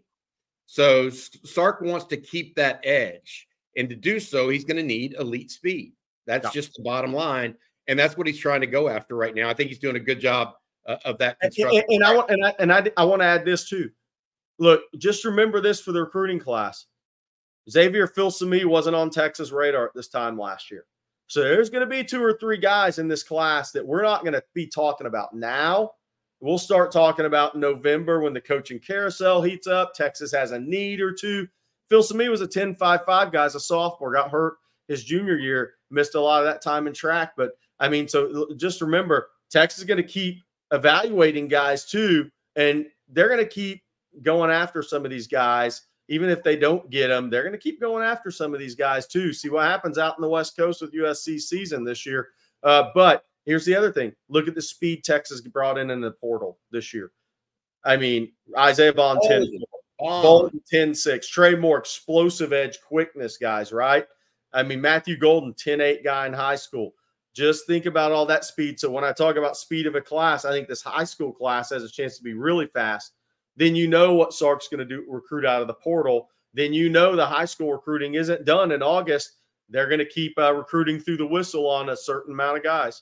So Sark wants to keep that edge. And to do so, he's going to need elite speed. That's yeah. just the bottom line. And that's what he's trying to go after right now. I think he's doing a good job uh, of that construction. And, and, and I want and I and I, I want to add this too. Look, just remember this for the recruiting class. Xavier Filsaime wasn't on Texas radar at this time last year. So there's going to be two or three guys in this class that we're not going to be talking about now. We'll start talking about in November when the coaching carousel heats up. Texas has a need or two. Filsaime was a ten five five guy as a sophomore, got hurt his junior year, missed a lot of that time in track. But, I mean, so just remember, Texas is going to keep evaluating guys too, and they're going to keep going after some of these guys. Even if they don't get them, they're going to keep going after some of these guys too. See what happens out in the West Coast with U S C season this year. Uh, but here's the other thing. Look at the speed Texas brought in in the portal this year. I mean, Isaiah Bond, ten Bolton ten six, Trey Moore, explosive edge, quickness guys, right? I mean, Matthew Golden, ten eight guy in high school. Just think about all that speed. So when I talk about speed of a class, I think this high school class has a chance to be really fast. Then you know what Sark's going to do, recruit out of the portal. Then you know the high school recruiting isn't done in August. They're going to keep uh, recruiting through the whistle on a certain amount of guys.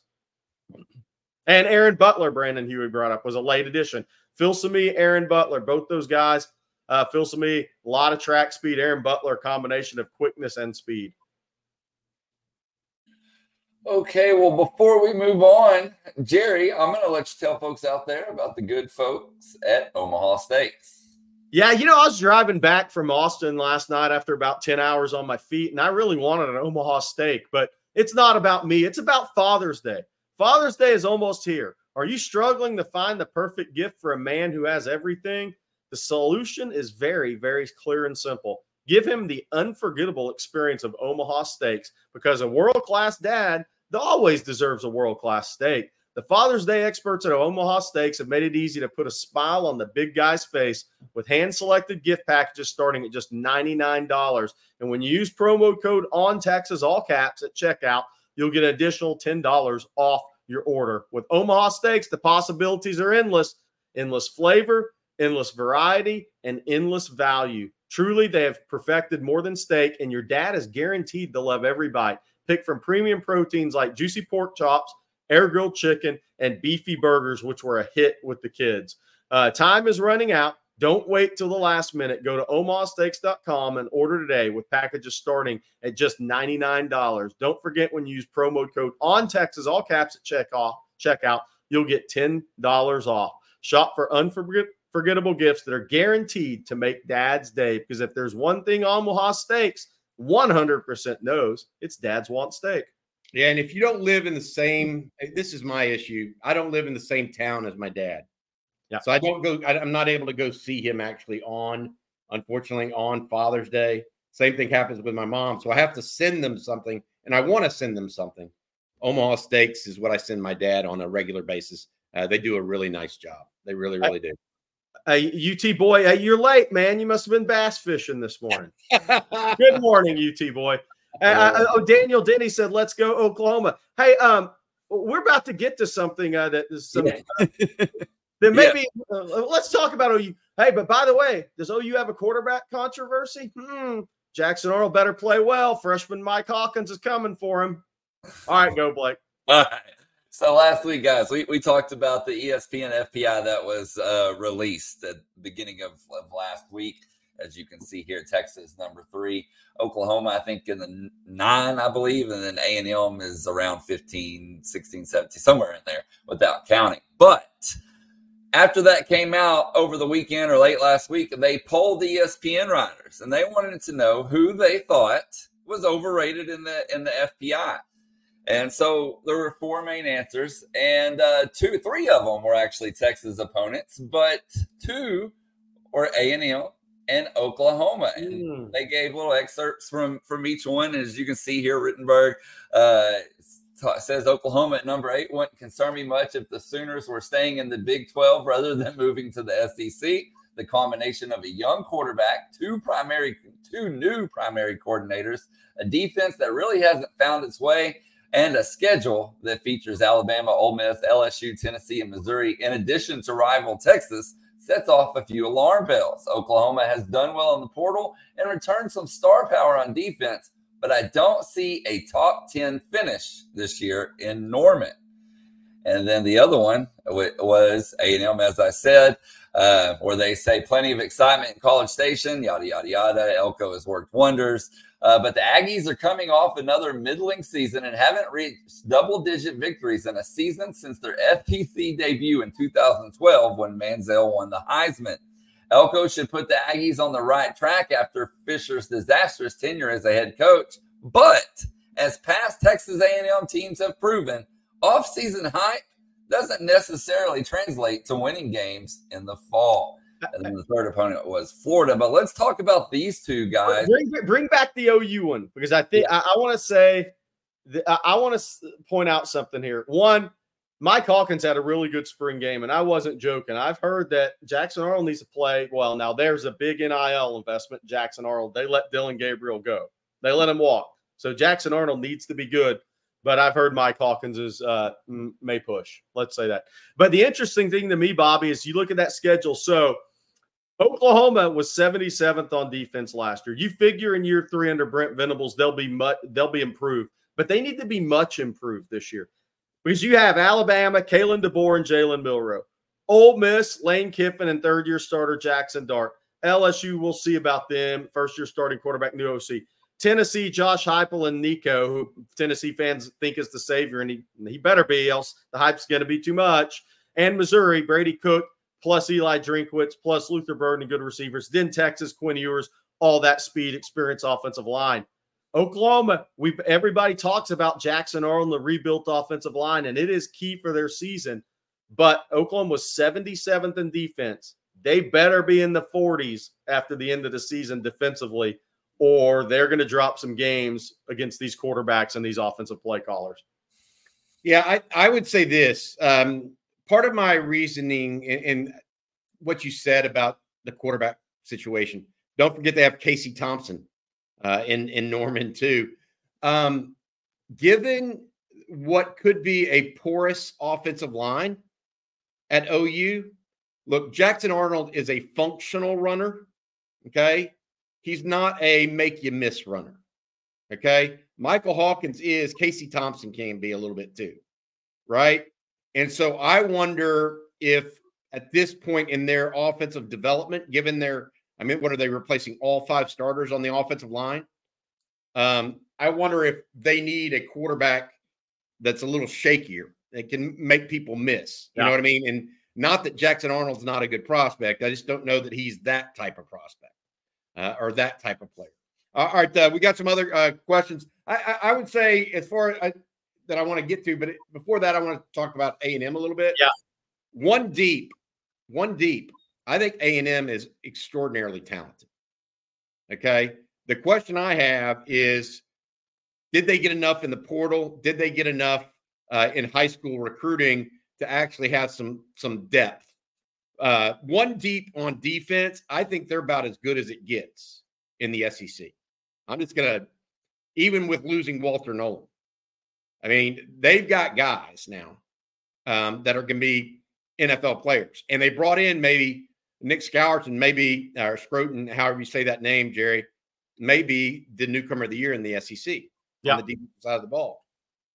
And Aaron Butler, Brandon Huey brought up, was a late addition. Filsaime, Aaron Butler, both those guys. Uh, Filsaime, a lot of track speed. Aaron Butler, a combination of quickness and speed. Okay, well, before we move on, Jerry, I'm going to let you tell folks out there about the good folks at Omaha Steaks. Yeah, you know, I was driving back from Austin last night after about ten hours on my feet, and I really wanted an Omaha steak, but it's not about me. It's about Father's Day. Father's Day is almost here. Are you struggling to find the perfect gift for a man who has everything? The solution is very, very clear and simple. Give him the unforgettable experience of Omaha Steaks, because a world-class dad always deserves a world-class steak. The Father's Day experts at Omaha Steaks have made it easy to put a smile on the big guy's face with hand-selected gift packages starting at just ninety-nine dollars. And when you use promo code ONTEXAS, all caps, at checkout, you'll get an additional ten dollars off your order. With Omaha Steaks, the possibilities are endless. Endless flavor, endless variety, and endless value. Truly, they have perfected more than steak, and your dad is guaranteed to love every bite. Pick from premium proteins like juicy pork chops, air-grilled chicken, and beefy burgers, which were a hit with the kids. Uh, time is running out. Don't wait till the last minute. Go to omaha steaks dot com and order today with packages starting at just ninety-nine dollars. Don't forget, when you use promo code ONTEXAS, all caps, at checkout, checkout, you'll get ten dollars off. Shop for unforgettable gifts that are guaranteed to make Dad's day, because if there's one thing Omaha Steaks one hundred percent knows, it's dads want steak. Yeah, and if you don't live in the same, this is my issue. I don't live in the same town as my dad. Yeah. So I don't go, I, I'm not able to go see him actually on, unfortunately, on Father's Day. Same thing happens with my mom. So I have to send them something, and I want to send them something. Omaha Steaks is what I send my dad on a regular basis. Uh, they do a really nice job. They really, really do. Hey, U T boy, hey, you're late, man. You must have been bass fishing this morning. Good morning, U T boy. Uh, uh, oh, Daniel Denny said, "Let's go Oklahoma." Hey, um, we're about to get to something uh, that is some. Yeah. then maybe yeah. uh, let's talk about O U. Hey, but by the way, does O U have a quarterback controversy? Hmm. Jackson Arnold better play well. Freshman Mike Hawkins is coming for him. All right, go Blake. All right. So last week, guys, we, we talked about the E S P N F P I that was uh, released at the beginning of, of last week. As you can see here, Texas number three, Oklahoma, I think in the nine, I believe, and then A and M is around fifteen, sixteen, seventeen, somewhere in there without counting. But after that came out over the weekend or late last week, they polled the E S P N writers, and they wanted to know who they thought was overrated in the in the F P I. And so there were four main answers, and uh, two, three of them were actually Texas opponents, but two were A and M and Oklahoma. And mm. they gave little excerpts from, from each one. And as you can see here, Rittenberg uh, says Oklahoma at number eight wouldn't concern me much if the Sooners were staying in the Big twelve rather than moving to the S E C. The combination of a young quarterback, two primary, two new primary coordinators, a defense that really hasn't found its way, and a schedule that features Alabama, Ole Miss, L S U, Tennessee, and Missouri, in addition to rival Texas, sets off a few alarm bells. Oklahoma has done well in the portal and returned some star power on defense, but I don't see a top ten finish this year in Norman. And then the other one was A and M, as I said, uh, where they say plenty of excitement in College Station, yada, yada, yada. Elko has worked wonders. Uh, but the Aggies are coming off another middling season and haven't reached double-digit victories in a season since their S E C debut in two thousand twelve when Manziel won the Heisman. Elko should put the Aggies on the right track after Fisher's disastrous tenure as a head coach. But as past Texas A and M teams have proven, off-season hype doesn't necessarily translate to winning games in the fall. And then the third opponent was Florida. But let's talk about these two guys. Bring, bring back the O U one, because I think I, I want to say – I want to point out something here. One, Mike Hawkins had a really good spring game, and I wasn't joking. I've heard that Jackson Arnold needs to play – well, now there's a big N I L investment, Jackson Arnold. They let Dylan Gabriel go. They let him walk. So Jackson Arnold needs to be good. But I've heard Mike Hawkins is uh, may push. Let's say that. But the interesting thing to me, Bobby, is you look at that schedule. So Oklahoma was seventy-seventh on defense last year. You figure in year three under Brent Venables, they'll be much, they'll be improved. But they need to be much improved this year, because you have Alabama, Kalen DeBoer, and Jalen Milroe. Ole Miss, Lane Kiffin, and third-year starter Jackson Dart. L S U, we'll see about them. First-year starting quarterback, new O C. Tennessee, Josh Heupel and Nico, who Tennessee fans think is the savior, and he, he better be, else the hype's going to be too much. And Missouri, Brady Cook, plus Eli Drinkwitz, plus Luther Burden and good receivers. Then Texas, Quinn Ewers, all that speed, experience, offensive line. Oklahoma, we everybody talks about Jackson Arnold, the rebuilt offensive line, and it is key for their season. But Oklahoma was seventy-seventh in defense. They better be in the forties after the end of the season defensively, or they're going to drop some games against these quarterbacks and these offensive play callers. Yeah, I, I would say this. Um, part of my reasoning in, in what you said about the quarterback situation, don't forget they have Casey Thompson uh, in, in Norman too. Um, given what could be a porous offensive line at O U, look, Jackson Arnold is a functional runner, okay? He's not a make-you-miss runner, okay? Michael Hawkins is. Casey Thompson can be a little bit too, right? And so I wonder if at this point in their offensive development, given their – I mean, what are they replacing all five starters on the offensive line? Um, I wonder if they need a quarterback that's a little shakier, that can make people miss. You yeah. know what I mean? And not that Jackson Arnold's not a good prospect. I just don't know that he's that type of prospect. Uh, or that type of player. Uh, all right, uh, we got some other uh, questions. I, I, I would say, as far as I, that I want to get to, but before that, I want to talk about A and M a little bit. Yeah, one deep, one deep. I think A and M is extraordinarily talented. Okay, the question I have is, did they get enough in the portal? Did they get enough uh, in high school recruiting to actually have some some depth? Uh, one deep on defense, I think they're about as good as it gets in the S E C. I'm just going to, even with losing Walter Nolan, I mean, they've got guys now um, that are going to be N F L players. And they brought in maybe Nick Scourton, maybe, or Scroton, however you say that name, Jerry, maybe the newcomer of the year in the S E C yeah. on the defensive side of the ball.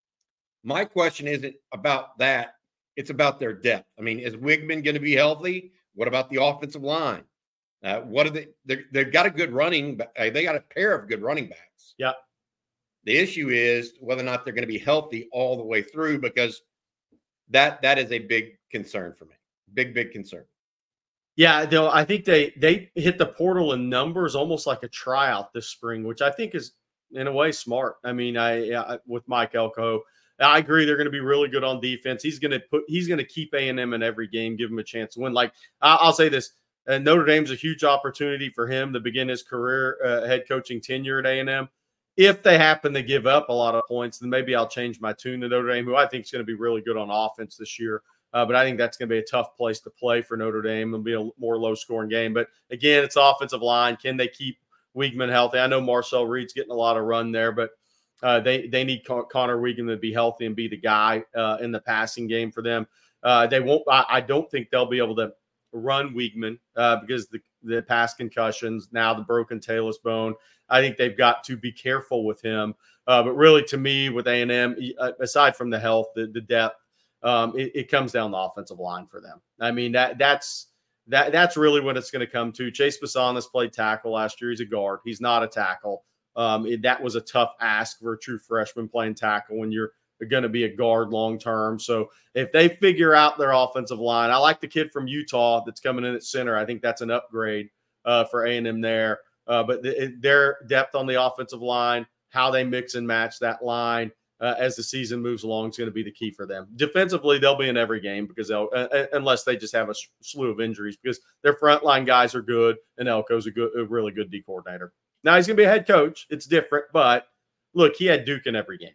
My question isn't about that. It's about their depth. I mean, is Wigman going to be healthy? What about the offensive line? Uh, what are they? They've got a good running. Uh, they got a pair of good running backs. Yeah. The issue is whether or not they're going to be healthy all the way through, because that that is a big concern for me. Big, big concern. Yeah, though I think they they hit the portal in numbers almost like a tryout this spring, which I think is in a way smart. I mean, I, I with Mike Elko, I agree they're going to be really good on defense. He's going to put he's going to keep A and M in every game, give him a chance to win. Like I'll say this. Uh, Notre Dame's a huge opportunity for him to begin his career uh, head coaching tenure at A and M. If they happen to give up a lot of points, then maybe I'll change my tune to Notre Dame, who I think is going to be really good on offense this year. Uh, but I think that's going to be a tough place to play for Notre Dame. It'll be a more low-scoring game. But, again, it's offensive line. Can they keep Weigman healthy? I know Marcel Reed's getting a lot of run there, but uh, they, they need Con- Connor Weigman to be healthy and be the guy uh, in the passing game for them. Uh, they won't. I, I don't think they'll be able to run Weigman uh, because the, the past concussions, now the broken talus bone. I think they've got to be careful with him. Uh, but really, to me, with A and M, aside from the health, the, the depth, um, it, it comes down the offensive line for them. I mean, that that's that that's really what it's going to come to. Chase Basanis played tackle last year. He's a guard. He's not a tackle. Um, it, that was a tough ask for a true freshman playing tackle when you're going to be a guard long term. So if they figure out their offensive line, I like the kid from Utah that's coming in at center. I think that's an upgrade uh, for A and M there. Uh, but the, their depth on the offensive line, how they mix and match that line uh, as the season moves along is going to be the key for them. Defensively, they'll be in every game because they'll, uh, unless they just have a slew of injuries, because their frontline guys are good and Elko's a good, a really good D coordinator. Now he's going to be a head coach. It's different, but look, he had Duke in every game.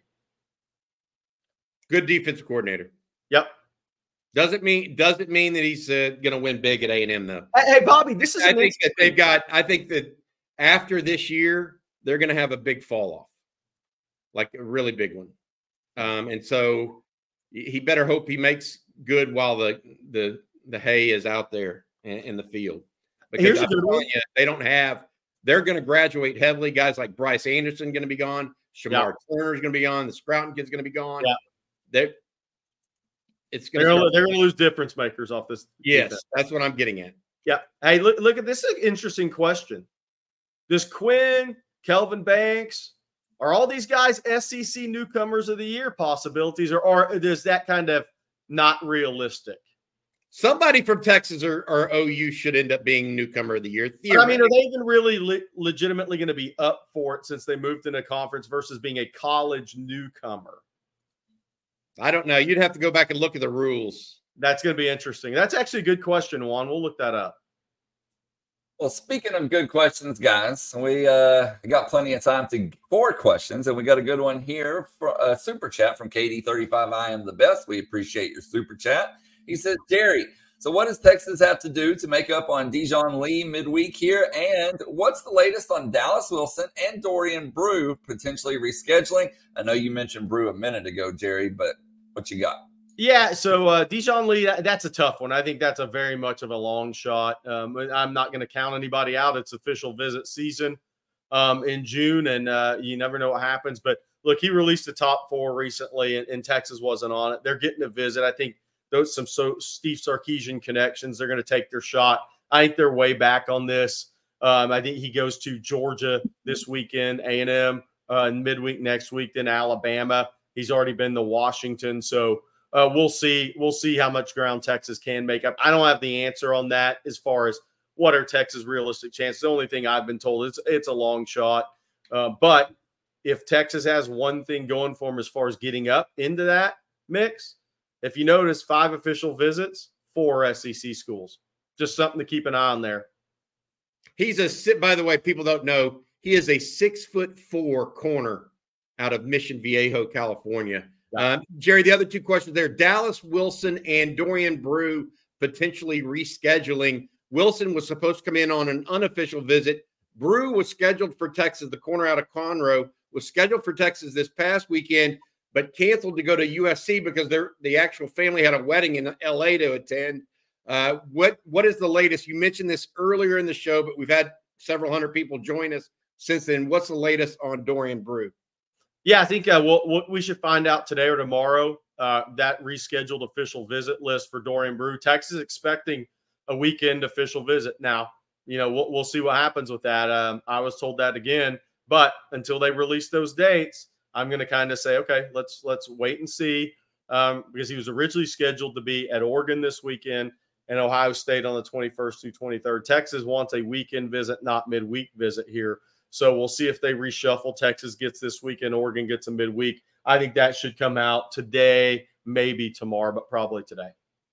Good defensive coordinator. Yep. Doesn't mean doesn't mean that he's uh, going to win big at A and M though. Hey, Bobby, this is. I think that they've got. I think that after this year, they're going to have a big fall off, like a really big one. Um, and so he better hope he makes good while the the the hay is out there in, in the field. Because I'm telling you, they don't have. They're going to graduate heavily. Guys like Bryce Anderson going to be gone. Shamar yeah. Turner is going to be gone. The Scrouton kid's going to be gone. Yeah. They're, it's gonna they're, they're going to lose difference makers off this. Yes, defense. That's what I'm getting at. Yeah. Hey, look, look at this. Is an interesting question. Does Quinn, Kelvin Banks, are all these guys S E C newcomers of the year possibilities, or, or is that kind of not realistic? Somebody from Texas or, or O U should end up being newcomer of the year. I mean, are they even really le- legitimately going to be up for it since they moved into conference versus being a college newcomer? I don't know. You'd have to go back and look at the rules. That's going to be interesting. That's actually a good question, Juan. We'll look that up. Well, speaking of good questions, guys, we uh, got plenty of time to for questions, and we got a good one here for a super chat from K D thirty-five. I am the best. We appreciate your super chat. He says, Jerry, so what does Texas have to do to make up on Dijon Lee midweek here? And what's the latest on Dallas Wilson and Dorian Brew potentially rescheduling? I know you mentioned Brew a minute ago, Jerry, but what you got? Yeah, so uh, Dijon Lee, that, that's a tough one. I think that's a very much of a long shot. Um, I'm not going to count anybody out. It's official visit season um, in June, and uh, you never know what happens. But, look, he released the top four recently, and, and Texas wasn't on it. They're getting a visit. I think those some so Steve Sarkisian connections, they're going to take their shot. I think they're way back on this. Um, I think he goes to Georgia this weekend, A and M uh, and midweek next week, then Alabama. He's already been to Washington, so – Uh, we'll see. We'll see how much ground Texas can make up. I don't have the answer on that as far as what are Texas' realistic chances. The only thing I've been told is it's a long shot. Uh, but if Texas has one thing going for them as far as getting up into that mix, if you notice, five official visits, four S E C schools. Just something to keep an eye on there. He's a – by the way, people don't know, he is a six foot four corner out of Mission Viejo, California. Um, Jerry, the other two questions there, Dallas Wilson and Dorian Brew potentially rescheduling. Wilson was supposed to come in on an unofficial visit. Brew was scheduled for Texas. The corner out of Conroe was scheduled for Texas this past weekend, but canceled to go to U S C because they're, the actual family had a wedding in L A to attend. Uh, what what is the latest? You mentioned this earlier in the show, but we've had several hundred people join us since then. What's the latest on Dorian Brew? Yeah, I think uh, we'll, we'll, we should find out today or tomorrow uh, that rescheduled official visit list for Dorian Brew. Texas is expecting a weekend official visit. Now, you know, we'll, we'll see what happens with that. Um, I was told that again, but until they release those dates, I'm going to kind of say, okay, let's let's wait and see, um, because he was originally scheduled to be at Oregon this weekend and Ohio State on the twenty-first through twenty-third. Texas wants a weekend visit, not midweek visit here. So we'll see if they reshuffle. Texas gets this weekend, Oregon gets a midweek. I think that should come out today, maybe tomorrow, but probably today.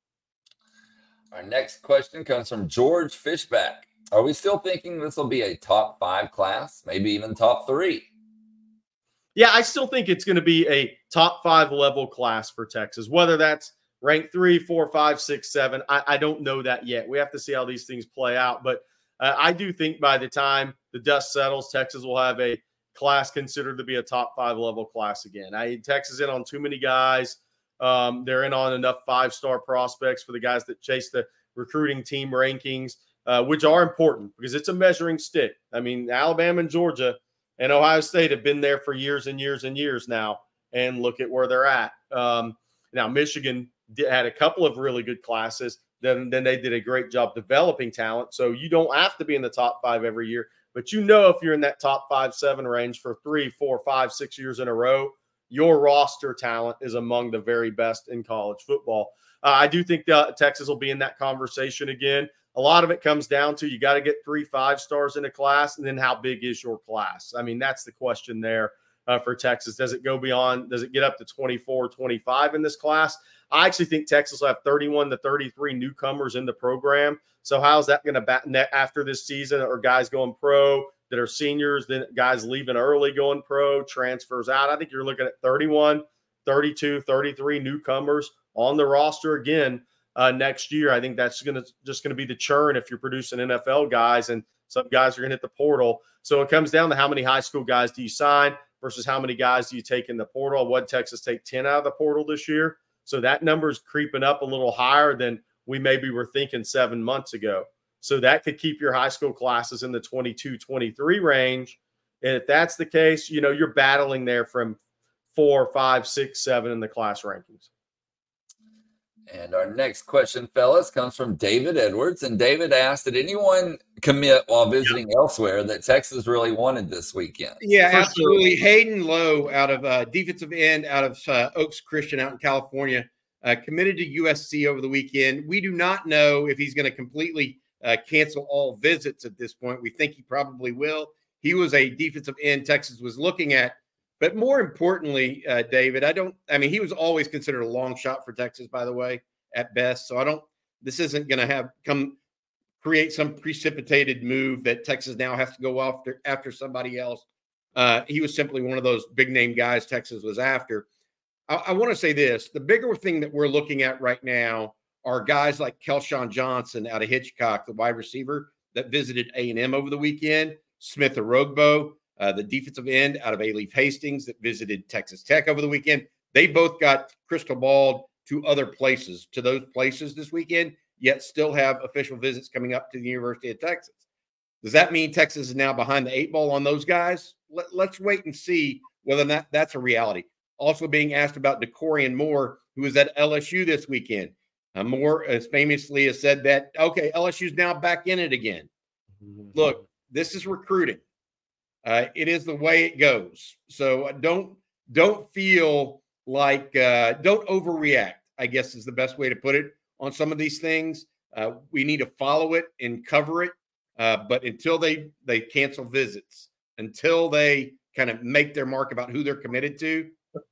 Our next question comes from George Fishback. Are we still thinking this will be a top five class, maybe even top three? Yeah, I still think it's going to be a top five level class for Texas, whether that's ranked three, four, five, six, seven. I, I don't know that yet. We have to see how these things play out. But uh, I do think by the time the dust settles, Texas will have a class considered to be a top five level class again. I Texas in on too many guys. Um, they're in on enough five-star prospects for the guys that chase the recruiting team rankings, uh, which are important because it's a measuring stick. I mean, Alabama and Georgia and Ohio State have been there for years and years and years now, and look at where they're at. Um, now, Michigan did, had a couple of really good classes. Then, then they did a great job developing talent. So you don't have to be in the top five every year. But you know if you're in that top five, seven range for three, four, five, six years in a row, your roster talent is among the very best in college football. Uh, I do think that Texas will be in that conversation again. A lot of it comes down to you got to get three five stars in a class, and then how big is your class? I mean, that's the question there uh, for Texas. Does it go beyond, does it get up to twenty-four, twenty-five in this class? I actually think Texas will have thirty-one to thirty-three newcomers in the program. So how's that going to bat net after this season? Or guys going pro that are seniors, then guys leaving early going pro, transfers out? I think you're looking at thirty-one, thirty-two, thirty-three newcomers on the roster again uh, next year. I think that's going to just going to be the churn if you're producing N F L guys, and some guys are going to hit the portal. So it comes down to how many high school guys do you sign versus how many guys do you take in the portal. What Texas take ten out of the portal this year? So that number is creeping up a little higher than we maybe were thinking seven months ago. So that could keep your high school classes in the twenty-two, twenty-three range. And if that's the case, you know, you're battling there from four, five, six, seven in the class rankings. And our next question, fellas, comes from David Edwards. And David asked, did anyone commit while visiting yeah. elsewhere that Texas really wanted this weekend? Yeah, For absolutely. Sure. Hayden Lowe out of uh, defensive end out of uh, Oaks Christian out in California uh, committed to U S C over the weekend. We do not know if he's going to completely uh, cancel all visits at this point. We think he probably will. He was a defensive end Texas was looking at. But more importantly, uh, David, I don't, I mean, he was always considered a long shot for Texas, by the way, at best. So I don't, this isn't going to have come create some precipitated move that Texas now has to go after, after somebody else. Uh, he was simply one of those big name guys Texas was after. I, I want to say this, the bigger thing that we're looking at right now are guys like Kelshawn Johnson out of Hitchcock, the wide receiver that visited A and M over the weekend, Smith Orogbo, Uh, the defensive end out of A-Leaf Hastings that visited Texas Tech over the weekend. They both got crystal balled to other places, to those places this weekend, yet still have official visits coming up to the University of Texas. Does that mean Texas is now behind the eight ball on those guys? Let, let's wait and see whether or not that's a reality. Also being asked about DeCorian Moore, who was at L S U this weekend. Uh, Moore as famously has said that, okay, L S U's now back in it again. Mm-hmm. Look, this is recruiting. Uh, it is the way it goes. So don't don't feel like uh, don't overreact, I guess is the best way to put it on some of these things. Uh, we need to follow it and cover it. Uh, but until they they cancel visits, until they kind of make their mark about who they're committed to,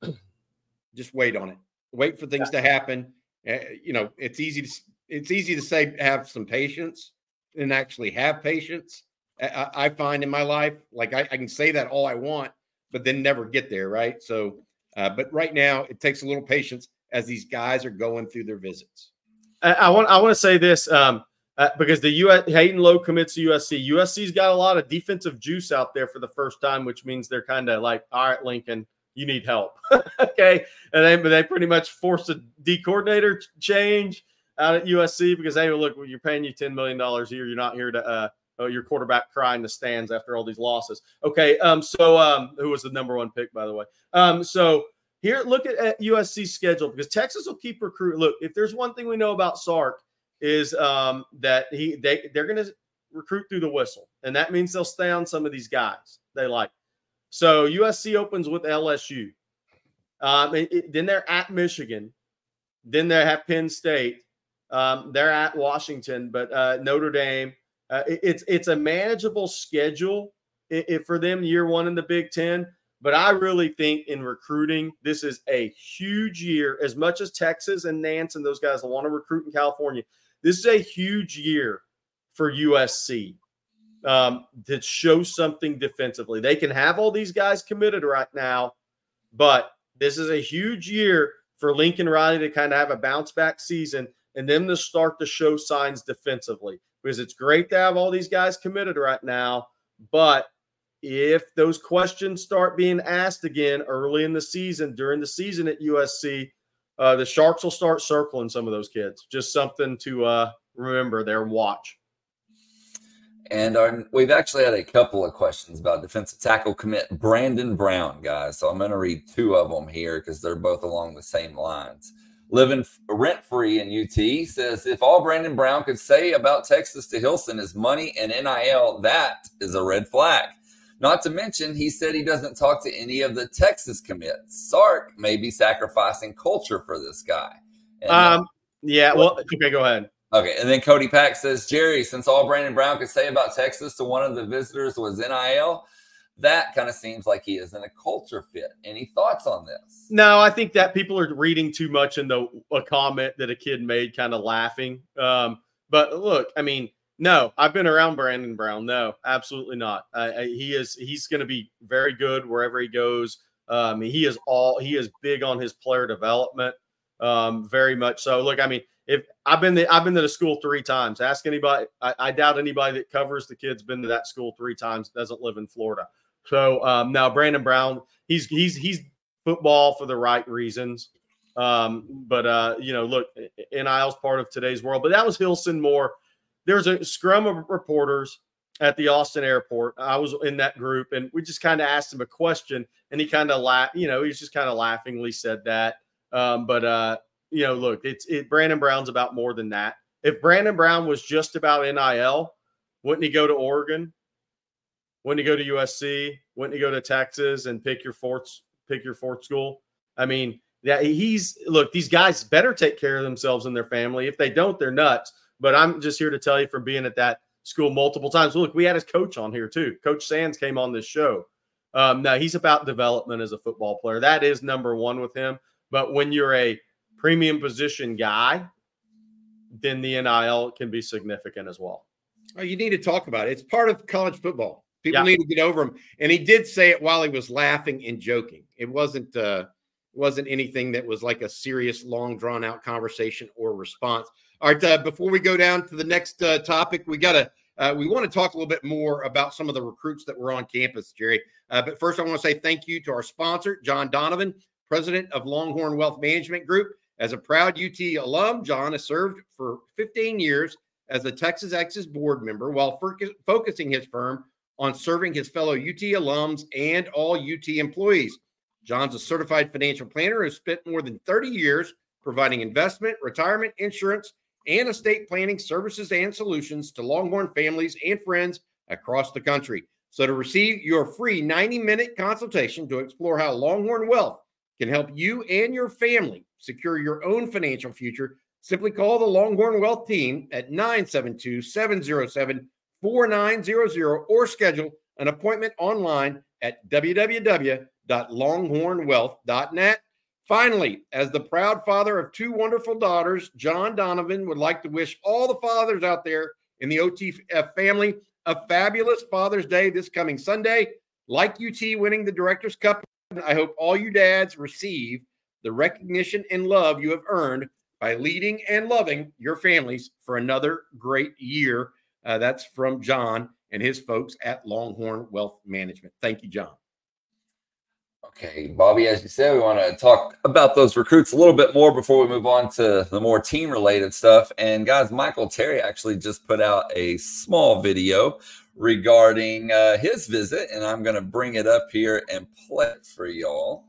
just wait on it. Wait for things yeah. to happen. Uh, you know, it's easy to it's easy to say have some patience and actually have patience. I find in my life, like I, I can say that all I want, but then never get there, right? So, uh, but right now it takes a little patience as these guys are going through their visits. I, I want I want to say this um, uh, because the U S Hayden Lowe commits to U S C. U S C's got a lot of defensive juice out there for the first time, which means they're kind of like, all right, Lincoln, you need help. Okay. And they, they pretty much forced a D coordinator change out at U S C because, hey, look, you're paying you ten million dollars a year. You're not here to, uh, oh, your quarterback crying in the stands after all these losses. Okay. Um, so, um, who was the number one pick, by the way? Um, so here, look at, at U S C's schedule because Texas will keep recruiting. Look, if there's one thing we know about Sark is um, that he, they, they're going to recruit through the whistle. And that means they'll stay on some of these guys they like. So U S C opens with L S U. Um, it, it, then they're at Michigan. Then they have Penn State. Um, they're at Washington, but uh, Notre Dame. Uh, it, it's it's a manageable schedule it, it, for them year one in the Big Ten. But I really think in recruiting, this is a huge year. As much as Texas and Nance and those guys want to recruit in California, this is a huge year for U S C. Um, to show something defensively. They can have all these guys committed right now, but this is a huge year for Lincoln Riley to kind of have a bounce back season and then to start to show signs defensively because it's great to have all these guys committed right now. But if those questions start being asked again early in the season, during the season at U S C, uh, the Sharks will start circling some of those kids. Just something to uh, remember there and watch. And our, we've actually had a couple of questions about defensive tackle commit Brandon Brown, guys. So I'm going to read two of them here because they're both along the same lines. Living rent-free in U T says, if all Brandon Brown could say about Texas to Hilson is money and N I L, that is a red flag. Not to mention, he said he doesn't talk to any of the Texas commits. Sark may be sacrificing culture for this guy. And, um, yeah, well, okay, go ahead. Okay, and then Cody Pack says, Jerry, since all Brandon Brown could say about Texas to one of the visitors was N I L, that kind of seems like he isn't a culture fit. Any thoughts on this? No, I think that people are reading too much into a comment that a kid made, kind of laughing. Um, but look, I mean, no, I've been around Brandon Brown. No, absolutely not. Uh, he is he's going to be very good wherever he goes. Um, he is all he is big on his player development, um, very much so. Look, I mean. If I've been the, I've been to the school three times. Ask anybody. I, I doubt anybody that covers the kid's been to that school three times. Doesn't live in Florida. So um, now Brandon Brown, he's he's he's football for the right reasons. Um, but uh, you know, look, N I L is part of today's world. But that was Hilson Moore. There's a scrum of reporters at the Austin airport. I was in that group, and we just kind of asked him a question, and he kind of laughed. You know, he just kind of laughingly said that. Um, but uh, you know, look, it's it. Brandon Brown's about more than that. If Brandon Brown was just about N I L, wouldn't he go to Oregon? Wouldn't he go to U S C? Wouldn't he go to Texas and pick your fourth pick your fourth school? I mean, yeah, he's look. These guys better take care of themselves and their family. If they don't, they're nuts. But I'm just here to tell you from being at that school multiple times. Look, we had his coach on here too. Coach Sands came on this show. Um, now he's about development as a football player. That is number one with him. But when you're a premium position guy, then the N I L can be significant as well. Oh, you need to talk about it. It's part of college football. People yeah. need to get over him. And he did say it while he was laughing and joking. It wasn't uh, wasn't anything that was like a serious, long, drawn-out conversation or response. All right, uh, before we go down to the next uh, topic, we got to uh, we want to talk a little bit more about some of the recruits that were on campus, Jerry. Uh, but first, I want to say thank you to our sponsor, John Donovan, president of Longhorn Wealth Management Group. As a proud U T alum, John has served for fifteen years as a Texas Ex's board member while focusing his firm on serving his fellow U T alums and all U T employees. John's a certified financial planner who has spent more than thirty years providing investment, retirement, insurance, and estate planning services and solutions to Longhorn families and friends across the country. So to receive your free ninety-minute consultation to explore how Longhorn Wealth can help you and your family secure your own financial future, simply call the Longhorn Wealth team at nine seven two, seven zero seven, four nine zero zero or schedule an appointment online at w w w dot longhorn wealth dot net. Finally, as the proud father of two wonderful daughters, John Donovan would like to wish all the fathers out there in the O T F family a fabulous Father's Day this coming Sunday. Like U T winning the Directors' Cup, I hope all you dads receive the recognition and love you have earned by leading and loving your families for another great year. Uh, that's from John and his folks at Longhorn Wealth Management. Thank you, John. Okay, Bobby, as you said, we want to talk about those recruits a little bit more before we move on to the more team-related stuff. And guys, Michael Terry actually just put out a small video regarding uh, his visit, and I'm going to bring it up here and play it for y'all.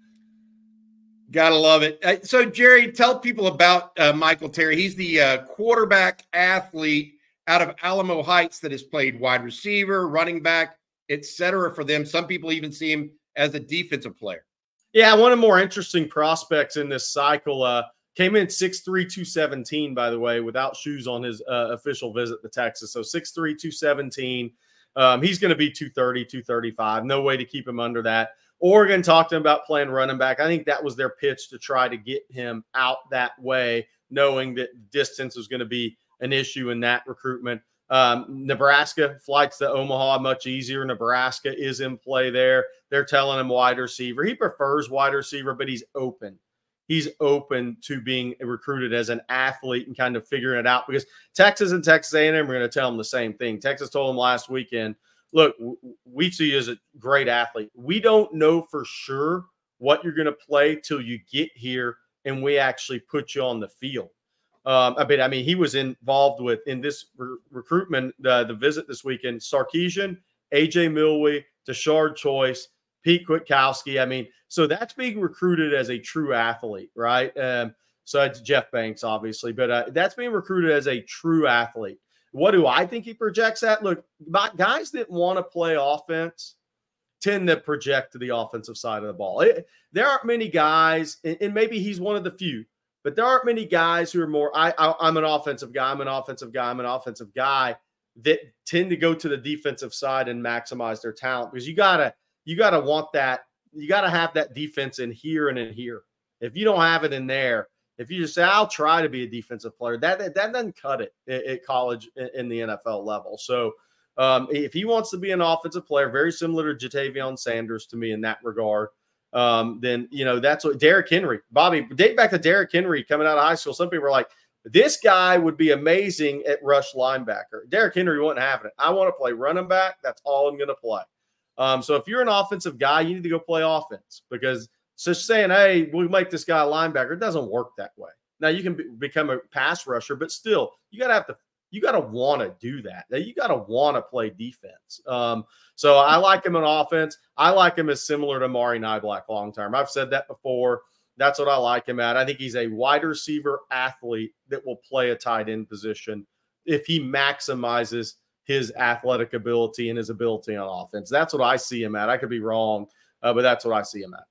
Gotta love it. Uh, so, Jerry, tell people about uh, Michael Terry. He's the uh, quarterback athlete out of Alamo Heights that has played wide receiver, running back, et cetera for them. Some people even see him as a defensive player. Yeah, one of the more interesting prospects in this cycle. Uh, came in six three, two seventeen, by the way, without shoes on his uh, official visit to Texas. So six three, two seventeen. Um, he's going to be two thirty, two thirty-five. No way to keep him under that. Oregon talked to him about playing running back. I think that was their pitch to try to get him out that way, knowing that distance was going to be an issue in that recruitment. Um, Nebraska flights to Omaha much easier. Nebraska is in play there. They're telling him wide receiver. He prefers wide receiver, but he's open. He's open to being recruited as an athlete and kind of figuring it out, because Texas and Texas A and M are going to tell him the same thing. Texas told him last weekend, look, we see you as a great athlete. We don't know for sure what you're going to play till you get here and we actually put you on the field. Um, I mean, I mean, he was involved with in this re- recruitment, uh, the visit this weekend, Sarkisian, A J Milwee, Tashard Choice, Pete Kwiatkowski. I mean, so that's being recruited as a true athlete, right? Um, so it's Jeff Banks, obviously, but uh, that's being recruited as a true athlete. What do I think he projects at? Look, my guys that want to play offense tend to project to the offensive side of the ball. It, there aren't many guys, and, and maybe he's one of the few, but there aren't many guys who are more, I, I, I'm an offensive guy, I'm an offensive guy, I'm an offensive guy, that tend to go to the defensive side and maximize their talent, because you gotta, you gotta want that, you gotta have that defense in here and in here. If you don't have it in there, if you just say, I'll try to be a defensive player, that that, that doesn't cut it at, at college in the N F L level. So um, if he wants to be an offensive player, very similar to Jatavion Sanders to me in that regard, um, then, you know, that's what Derrick Henry, Bobby, date back to Derrick Henry coming out of high school. Some people are like, this guy would be amazing at rush linebacker. Derrick Henry wasn't having it. I want to play running back. That's all I'm going to play. Um, so if you're an offensive guy, you need to go play offense, because just saying, hey, we'll make this guy a linebacker, it doesn't work that way. Now you can be, become a pass rusher, but still you got to have to, you got to want to do that. Now you got to want to play defense. Um, so I like him on offense. I like him as similar to Mari Niblack long-term. I've said that before. That's what I like him at. I think he's a wide receiver athlete that will play a tight end position if he maximizes his athletic ability and his ability on offense. That's what I see him at. I could be wrong, uh, but that's what I see him at.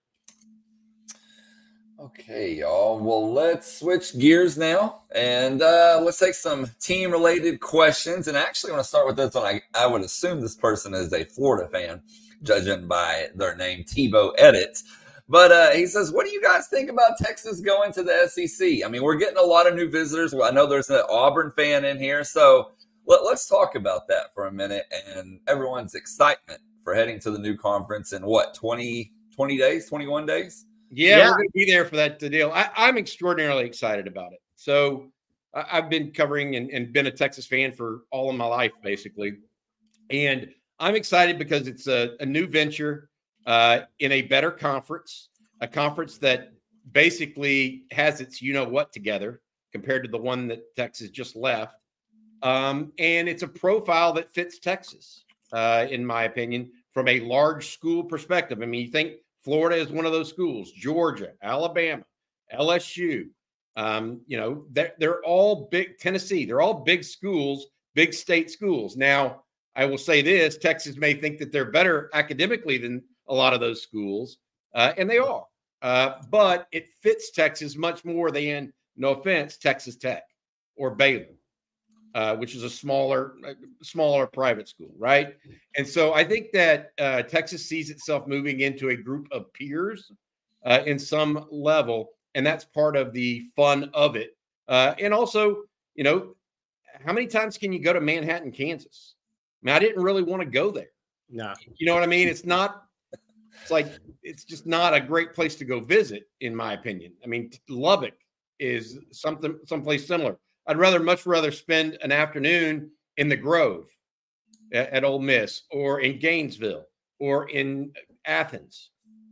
Okay, y'all. Well, let's switch gears now, and uh, let's take some team-related questions. And actually, I want to start with this one. I, I would assume this person is a Florida fan, judging by their name, Tebow Edits. But uh, he says, what do you guys think about Texas going to the S E C? I mean, we're getting a lot of new visitors. Well, I know there's an Auburn fan in here, so let, let's talk about that for a minute and everyone's excitement for heading to the new conference in, what, twenty, twenty days, twenty-one days? Yeah, Yeah. we're going to be there for that deal. I, I'm extraordinarily excited about it. So I, I've been covering and, and been a Texas fan for all of my life, basically. And I'm excited because it's a, a new venture uh, in a better conference, a conference that basically has its you-know-what together compared to the one that Texas just left. Um, and it's a profile that fits Texas, uh, in my opinion, from a large school perspective. I mean, you think Florida is one of those schools, Georgia, Alabama, L S U. Um, you know, they're, they're all big, Tennessee, they're all big schools, big state schools. Now, I will say this, Texas may think that they're better academically than a lot of those schools, uh, and they are. Uh, but it fits Texas much more than, no offense, Texas Tech or Baylor. Uh, which is a smaller, uh, smaller private school, right? And so I think that uh, Texas sees itself moving into a group of peers uh, in some level, and that's part of the fun of it. Uh, and also, you know, how many times can you go to Manhattan, Kansas? I mean, I didn't really want to go there. No, You know what I mean? It's not. It's like it's just not a great place to go visit, in my opinion. I mean, Lubbock is something, someplace similar. I'd rather, much rather spend an afternoon in the Grove at, at Ole Miss, or in Gainesville, or in Athens.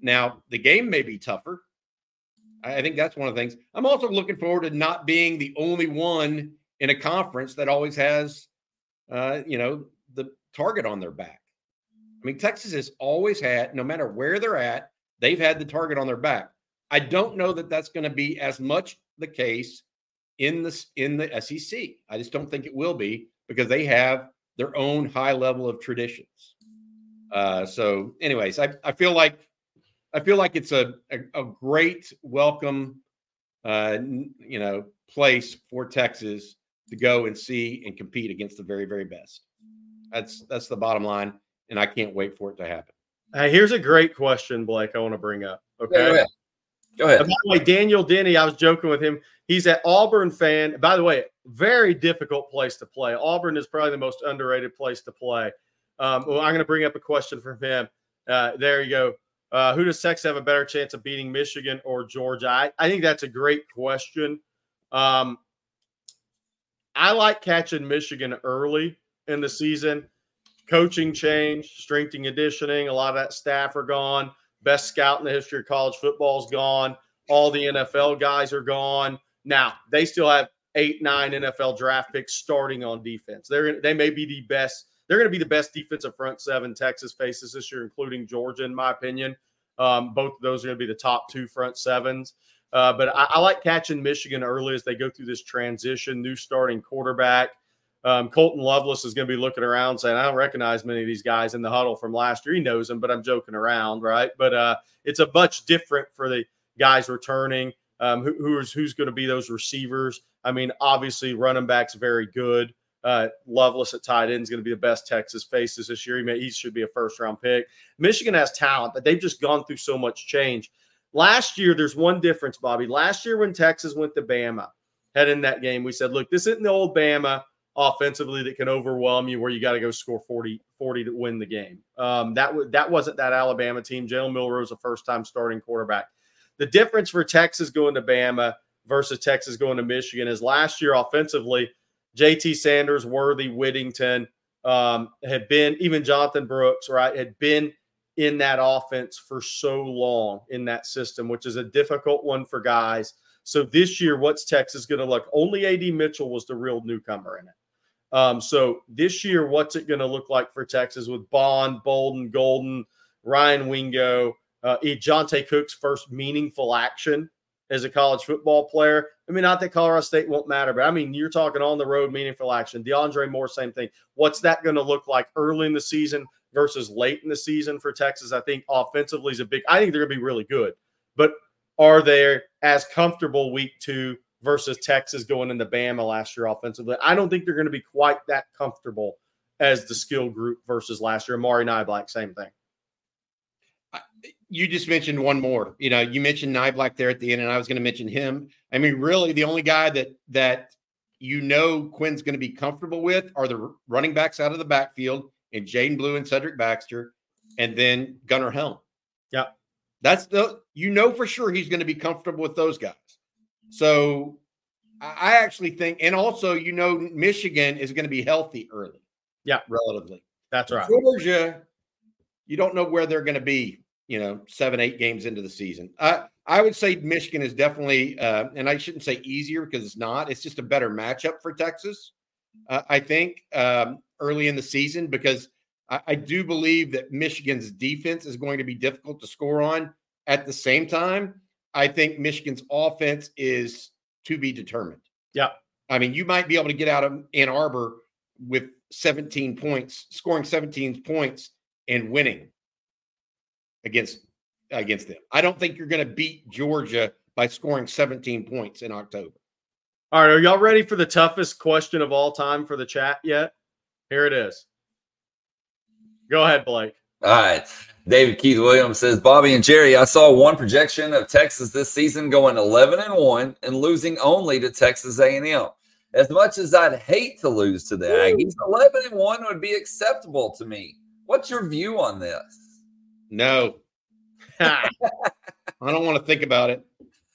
Now, the game may be tougher. I think that's one of the things. I'm also looking forward to not being the only one in a conference that always has, uh, you know, the target on their back. I mean, Texas has always had, no matter where they're at, they've had the target on their back. I don't know that that's going to be as much the case in the, in the S E C. I just don't think it will be because they have their own high level of traditions. Uh, so anyways, I, I feel like, I feel like it's a, a, a great welcome, uh, you know, place for Texas to go and see and compete against the very, very best. That's that's the bottom line, and I can't wait for it to happen. Hey, here's a great question, Blake, I want to bring up. Okay. Yeah, go ahead. Go ahead. And by the way, Daniel Denny, I was joking with him. He's an Auburn fan. By the way, very difficult place to play. Auburn is probably the most underrated place to play. Um, well, I'm going to bring up a question from him. Uh, there you go. Uh, who does Texas have a better chance of beating, Michigan or Georgia? I, I think that's a great question. Um, I like catching Michigan early in the season. Coaching change, strength and conditioning, a lot of that staff are gone. Best scout in the history of college football is gone. All the N F L guys are gone. Now, they still have eight, nine N F L draft picks starting on defense. They're They may be the best. They're going to be the best defensive front seven Texas faces this year, including Georgia, in my opinion. Um, both of those are going to be the top two front sevens. Uh, but I, I like catching Michigan early as they go through this transition, new starting quarterback. Um, Colton Loveless is going to be looking around saying, I don't recognize many of these guys in the huddle from last year. He knows them, but I'm joking around, right? But uh, it's a much different for the guys returning. Um, who, who's who's going to be those receivers? I mean, obviously, running back's very good. Uh, Loveless at tight end is going to be the best Texas faces this year. He, may, he should be a first-round pick. Michigan has talent, but they've just gone through so much change. Last year, there's one difference, Bobby. Last year when Texas went to Bama, head in that game, we said, look, this isn't the old Bama offensively that can overwhelm you where you got to go score forty, forty to win the game. Um, that, w- that wasn't that Alabama team. Jalen Milroe a first-time starting quarterback. The difference for Texas going to Bama versus Texas going to Michigan is last year offensively, J T Sanders, Worthy, Whittington um, had been, even Jonathan Brooks, right, had been in that offense for so long in that system, which is a difficult one for guys. So this year, what's Texas going to look? Only A D Mitchell was the real newcomer in it. Um, so this year, what's it going to look like for Texas with Bond, Bolden, Golden, Ryan Wingo, uh, Jonte Cook's first meaningful action as a college football player? I mean, not that Colorado State won't matter, but I mean, you're talking on the road, meaningful action. DeAndre Moore, same thing. What's that going to look like early in the season versus late in the season for Texas? I think offensively is a big – I think they're going to be really good. But are they as comfortable week two versus Texas going into Bama last year offensively? I don't think they're going to be quite that comfortable as the skill group versus last year. Amari Niblack, same thing. You just mentioned one more. You know, you mentioned Niblack there at the end, and I was going to mention him. I mean, really, the only guy that that you know Quinn's going to be comfortable with are the running backs out of the backfield, and Jaden Blue and Cedric Baxter, and then Gunnar Helm. Yeah, that's the you know for sure he's going to be comfortable with those guys. So I actually think, and also you know Michigan is going to be healthy early. Yeah, relatively. That's right. Georgia, you don't know where they're going to be, you know, seven, eight games into the season. I, I would say Michigan is definitely, uh, and I shouldn't say easier because it's not, it's just a better matchup for Texas, uh, I think, um, early in the season, because I, I do believe that Michigan's defense is going to be difficult to score on. At the same time, I think Michigan's offense is to be determined. Yeah. I mean, you might be able to get out of Ann Arbor with seventeen points, scoring seventeen points and winning against against them. I don't think you're going to beat Georgia by scoring seventeen points in October. All right, are y'all ready for the toughest question of all time for the chat yet? Here it is. Go ahead, Blake. All right. David Keith Williams says, Bobby and Jerry, I saw one projection of Texas this season going eleven and one and losing only to Texas A and M. As much as I'd hate to lose to the Aggies, eleven and one would be acceptable to me. What's your view on this? No. I don't want to think about it.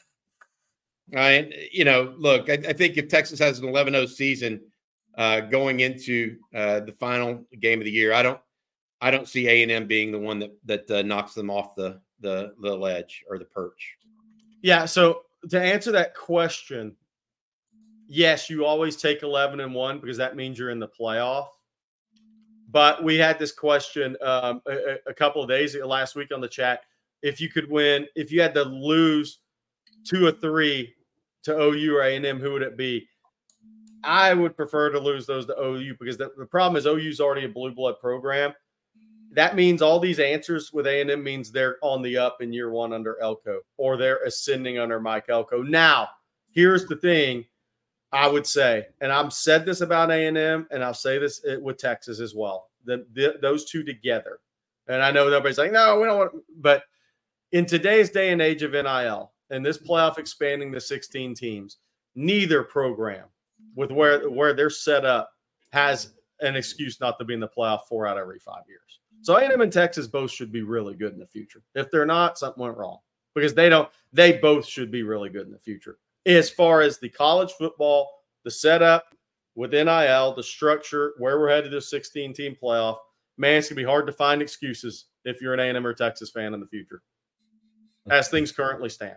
I, you know, look, I, I think if Texas has an eleven oh season uh, going into uh, the final game of the year, I don't, I don't see A and M being the one that that uh, knocks them off the the the ledge or the perch. Yeah. So to answer that question, yes, you always take eleven and one because that means you're in the playoff. But we had this question um, a, a couple of days last week on the chat. If you could win, if you had to lose two or three to O U or A and M, who would it be? I would prefer to lose those to O U because the, the problem is O U's already a blue blood program. That means all these answers with A and M means they're on the up in year one under Elko, or they're ascending under Mike Elko. Now, here's the thing I would say, and I've said this about A and M, and I'll say this with Texas as well, the, the, those two together. And I know everybody's like, no, we don't want to, but in today's day and age of N I L and this playoff expanding to sixteen teams, neither program with where, where they're set up has an excuse not to be in the playoff four out of every five years. So A and M and Texas both should be really good in the future. If they're not, something went wrong because they don't, they both should be really good in the future. As far as the college football, the setup with N I L, the structure, where we're headed to sixteen-team playoff, man, it's going to be hard to find excuses if you're an A and M or Texas fan in the future, as things currently stand.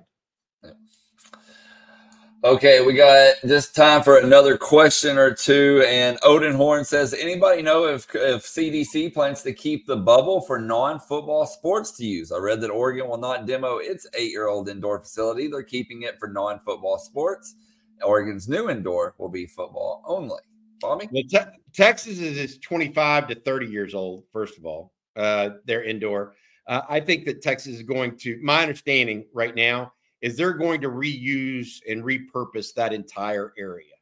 Okay, we got just time for another question or two. And Odin Horn says, anybody know if, if C D C plans to keep the bubble for non-football sports to use? I read that Oregon will not demo its eight-year-old indoor facility. They're keeping it for non-football sports. Oregon's new indoor will be football only. Bobby? Well, te- Texas is twenty-five to thirty years old, first of all. Uh, they're indoor. Uh, I think that Texas is going to, my understanding right now, is they're going to reuse and repurpose that entire area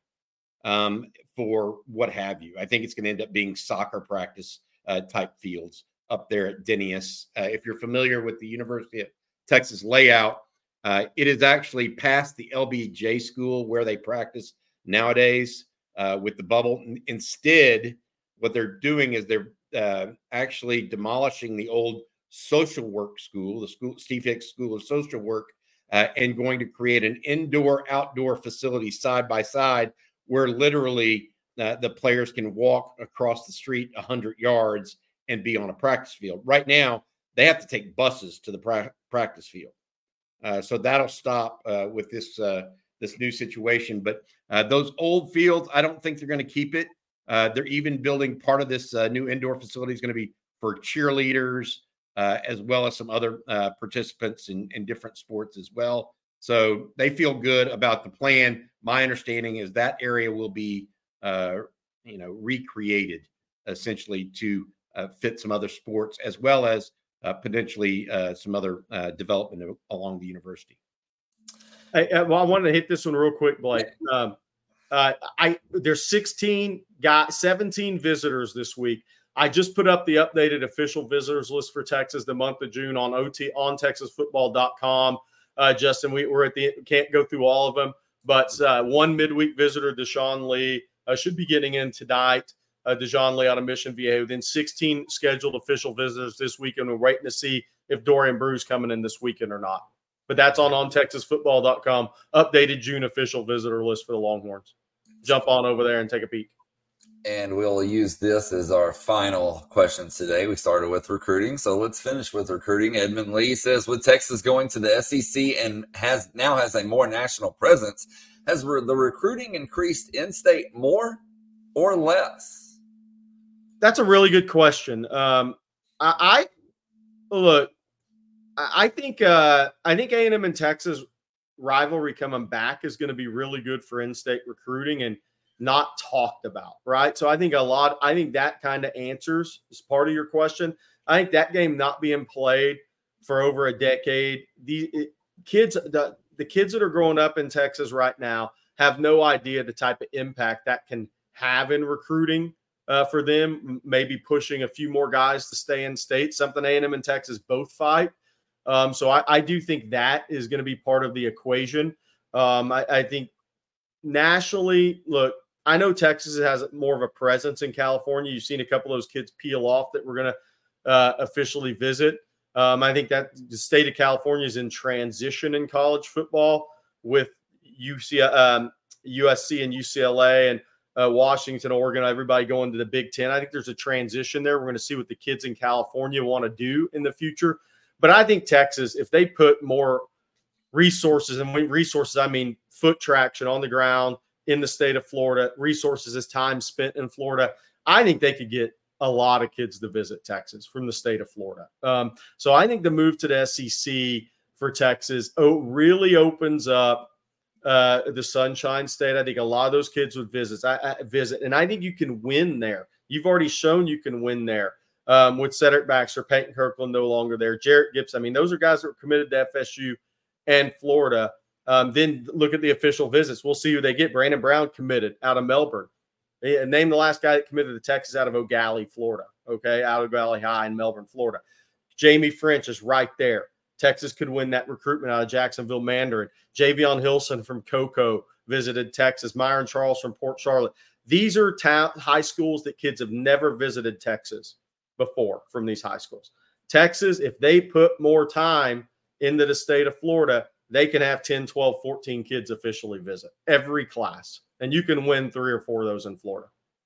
um, for what have you. I think it's going to end up being soccer practice uh, type fields up there at Dennius. Uh, if you're familiar with the University of Texas layout, uh, it is actually past the L B J school where they practice nowadays uh, with the bubble. Instead, what they're doing is they're uh, actually demolishing the old social work school, the school Steve Hicks School of Social Work, Uh, and going to create an indoor-outdoor facility side by side where literally uh, the players can walk across the street one hundred yards and be on a practice field. Right now, they have to take buses to the pra- practice field. Uh, so that'll stop uh, with this uh, this new situation. But uh, those old fields, I don't think they're going to keep it. Uh, they're even building part of this uh, new indoor facility is going to be for cheerleaders, Uh, as well as some other uh, participants in, in different sports as well. So they feel good about the plan. My understanding is that area will be, uh, you know, recreated essentially to uh, fit some other sports as well as uh, potentially uh, some other uh, development along the university. Hey, uh, well, I wanted to hit this one real quick, Blake. Um, uh, I there's sixteen guys, seventeen visitors this week. I just put up the updated official visitors list for Texas the month of June on O T on Texas Football dot com. Uh, Justin, we, we're at the can't go through all of them, but uh, one midweek visitor, Deshaun Lee, uh, should be getting in tonight. Uh, Deshaun Lee out of Mission Viejo. Then sixteen scheduled official visitors this weekend. We're waiting to see if Dorian Brew's coming in this weekend or not. But that's on on Texas Football dot com. Updated June official visitor list for the Longhorns. Jump on over there and take a peek. And we'll use this as our final questions today. We started with recruiting, so let's finish with recruiting. Edmund Lee says, with Texas going to the S E C and has now has a more national presence, has re- the recruiting increased in-state more or less? That's a really good question. Um, I, I look. I think uh, I think A and M and Texas rivalry coming back is going to be really good for in-state recruiting and not talked about, right? So I think a lot, I think that kind of answers as part of your question. I think that game not being played for over a decade, the it, kids, the, the kids that are growing up in Texas right now have no idea the type of impact that can have in recruiting uh, for them, maybe pushing a few more guys to stay in state, something A and M and Texas both fight. Um, so I, I do think that is going to be part of the equation. Um, I, I think nationally, look, I know Texas has more of a presence in California. You've seen a couple of those kids peel off that we're going to uh, officially visit. Um, I think that the state of California is in transition in college football with U C, um, U S C and U C L A and uh, Washington, Oregon, everybody going to the Big Ten. I think there's a transition there. We're going to see what the kids in California want to do in the future. But I think Texas, if they put more resources, and when resources, I mean foot traction on the ground in the state of Florida, resources is time spent in Florida, I think they could get a lot of kids to visit Texas from the state of Florida. Um, so I think the move to the S E C for Texas oh, really opens up uh, the Sunshine State. I think a lot of those kids would visit. I, I visit, and I think you can win there. You've already shown you can win there um, with Cedric Baxter, Peyton Kirkland no longer there, Jarrett Gibson. I mean, those are guys that were committed to F S U and Florida. Um, then look at the official visits. We'll see who they get. Brandon Brown committed out of Melbourne. Name the last guy that committed to Texas out of Eau Gallie, Florida. Okay, out of Valley High in Melbourne, Florida. Jamie French is right there. Texas could win that recruitment out of Jacksonville Mandarin. Javion Hilson from Cocoa visited Texas. Myron Charles from Port Charlotte. These are ta- high schools that kids have never visited Texas before from these high schools. Texas, if they put more time into the state of Florida, they can have ten, twelve, fourteen kids officially visit every class. And you can win three or four of those in Florida.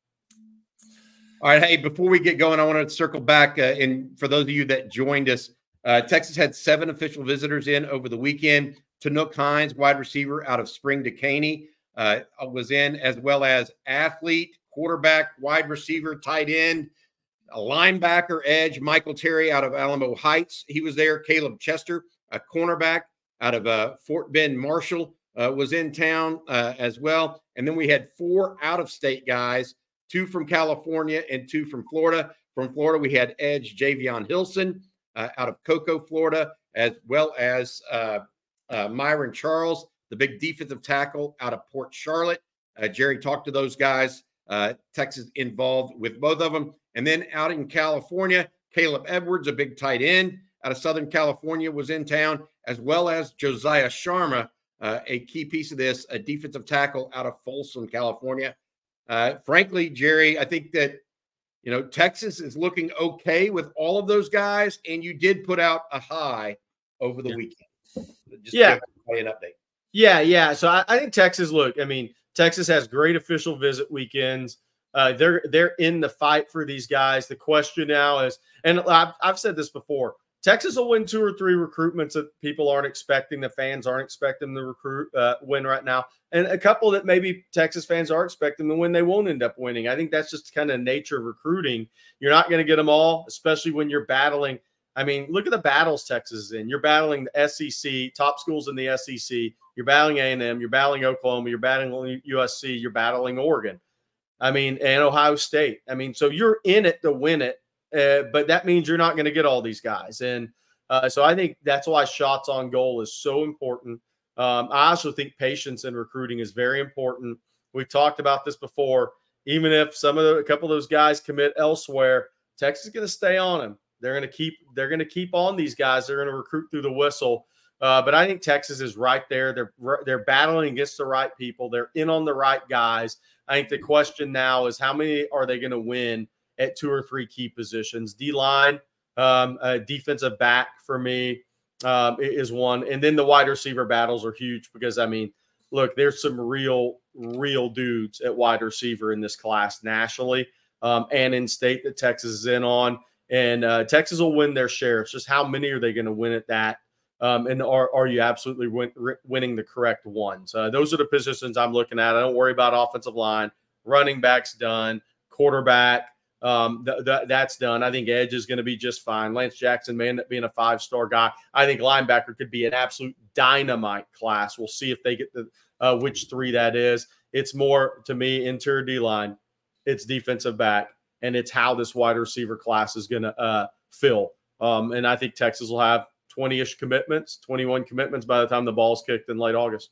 All right. Hey, before we get going, I want to circle back. Uh, and for those of you that joined us, uh, Texas had seven official visitors in over the weekend. Tanook Hines, wide receiver out of Spring Decaney, uh, was in, as well as athlete, quarterback, wide receiver, tight end, a linebacker, edge, Michael Terry out of Alamo Heights. He was there. Caleb Chester, a cornerback out of uh, Fort Bend Marshall, uh, was in town uh, as well. And then we had four out-of-state guys, two from California and two from Florida. From Florida, we had edge Javion Hilson uh, out of Cocoa, Florida, as well as uh, uh, Myron Charles, the big defensive tackle out of Port Charlotte. Uh, Jerry talked to those guys. Uh, Texas involved with both of them. And then out in California, Caleb Edwards, a big tight end out of Southern California, was in town, as well as Josiah Sharma, uh, a key piece of this, a defensive tackle out of Folsom, California. Uh, frankly, Jerry, I think that, you know, Texas is looking okay with all of those guys, and you did put out a high over the yeah. weekend. Just yeah. to give an update. Yeah, yeah. So I, I think Texas, look, I mean, Texas has great official visit weekends. Uh, they're they're in the fight for these guys. The question now is, and I've, I've said this before, Texas will win two or three recruitments that people aren't expecting, the fans aren't expecting the recruit uh, win right now, and a couple that maybe Texas fans are expecting to win, they won't end up winning. I think that's just kind of nature of recruiting. You're not going to get them all, especially when you're battling. I mean, look at the battles Texas is in. You're battling the S E C, top schools in the S E C. You're battling A and M. You're battling Oklahoma. You're battling U S C. You're battling Oregon. I mean, and Ohio State. I mean, so you're in it to win it, uh, but that means you're not going to get all these guys. And uh, so I think that's why shots on goal is so important. Um, I also think patience in recruiting is very important. We've talked about this before. Even if some of the, a couple of those guys commit elsewhere, Texas is going to stay on them. They're going to keep. They're going to keep on these guys. They're going to recruit through the whistle. Uh, but I think Texas is right there. They're they're battling against the right people. They're in on the right guys. I think the question now is how many are they going to win at two or three key positions? D-line, um, uh, defensive back for me um, is one. And then the wide receiver battles are huge because, I mean, look, there's some real, real dudes at wide receiver in this class nationally um, and in state that Texas is in on. And uh, Texas will win their share. It's just how many are they going to win at that? Um, and are, are you absolutely win, winning the correct ones? Uh, those are the positions I'm looking at. I don't worry about offensive line. Running back's done. Quarterback, um, th- th- that's done. I think edge is going to be just fine. Lance Jackson may end up being a five-star guy. I think linebacker could be an absolute dynamite class. We'll see if they get the uh, which three that is. It's more, to me, interior D-line. It's defensive back. And it's how this wide receiver class is going to uh, fill. Um, and I think Texas will have twenty-ish commitments, twenty-one commitments by the time the ball's kicked in late August.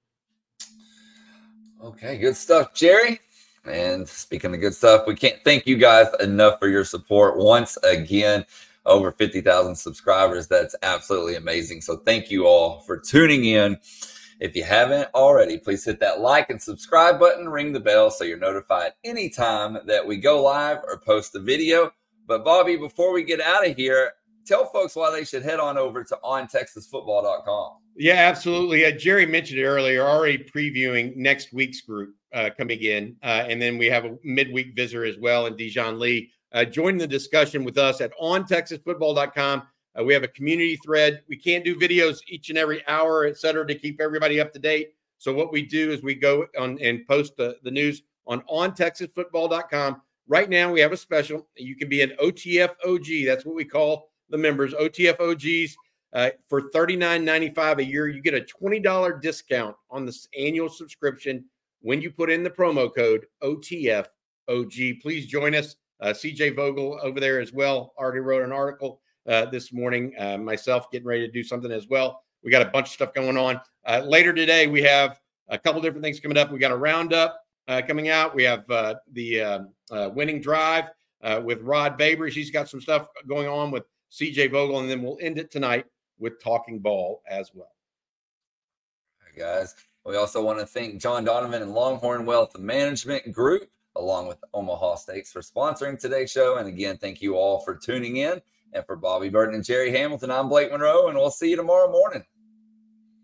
Okay, good stuff, Jerry. And speaking of good stuff, we can't thank you guys enough for your support. Once again, over fifty thousand subscribers. That's absolutely amazing. So thank you all for tuning in. If you haven't already, please hit that like and subscribe button, ring the bell so you're notified anytime that we go live or post a video. But Bobby, before we get out of here, tell folks why they should head on over to on texas football dot com. Yeah, absolutely. Uh, Jerry mentioned it earlier, already previewing next week's group uh, coming in. Uh, and then we have a midweek visitor as well in Dijon Lee uh, joining the discussion with us at on texas football dot com. Uh, we have a community thread. We can't do videos each and every hour, et cetera, to keep everybody up to date. So what we do is we go on and post the, the news on on texas football dot com. Right now, we have a special. You can be an O T F O G. That's what we call the members, O T F O Gs. Uh, for thirty-nine ninety-five a year, you get a twenty dollars discount on this annual subscription when you put in the promo code O T F O G. Please join us. Uh, C J Vogel over there as well already wrote an article uh, this morning. Uh, myself getting ready to do something as well. We got a bunch of stuff going on. Uh, later today, we have a couple different things coming up. We got a roundup uh, coming out. We have uh, the uh, uh, winning drive uh, with Rod Babers. He's got some stuff going on with C J Vogel, and then we'll end it tonight with Talking Ball as well. All right, guys. We also want to thank John Donovan and Longhorn Wealth Management Group, along with Omaha Steaks, for sponsoring today's show. And again, thank you all for tuning in. And for Bobby Burton and Jerry Hamilton, I'm Blake Monroe, and we'll see you tomorrow morning.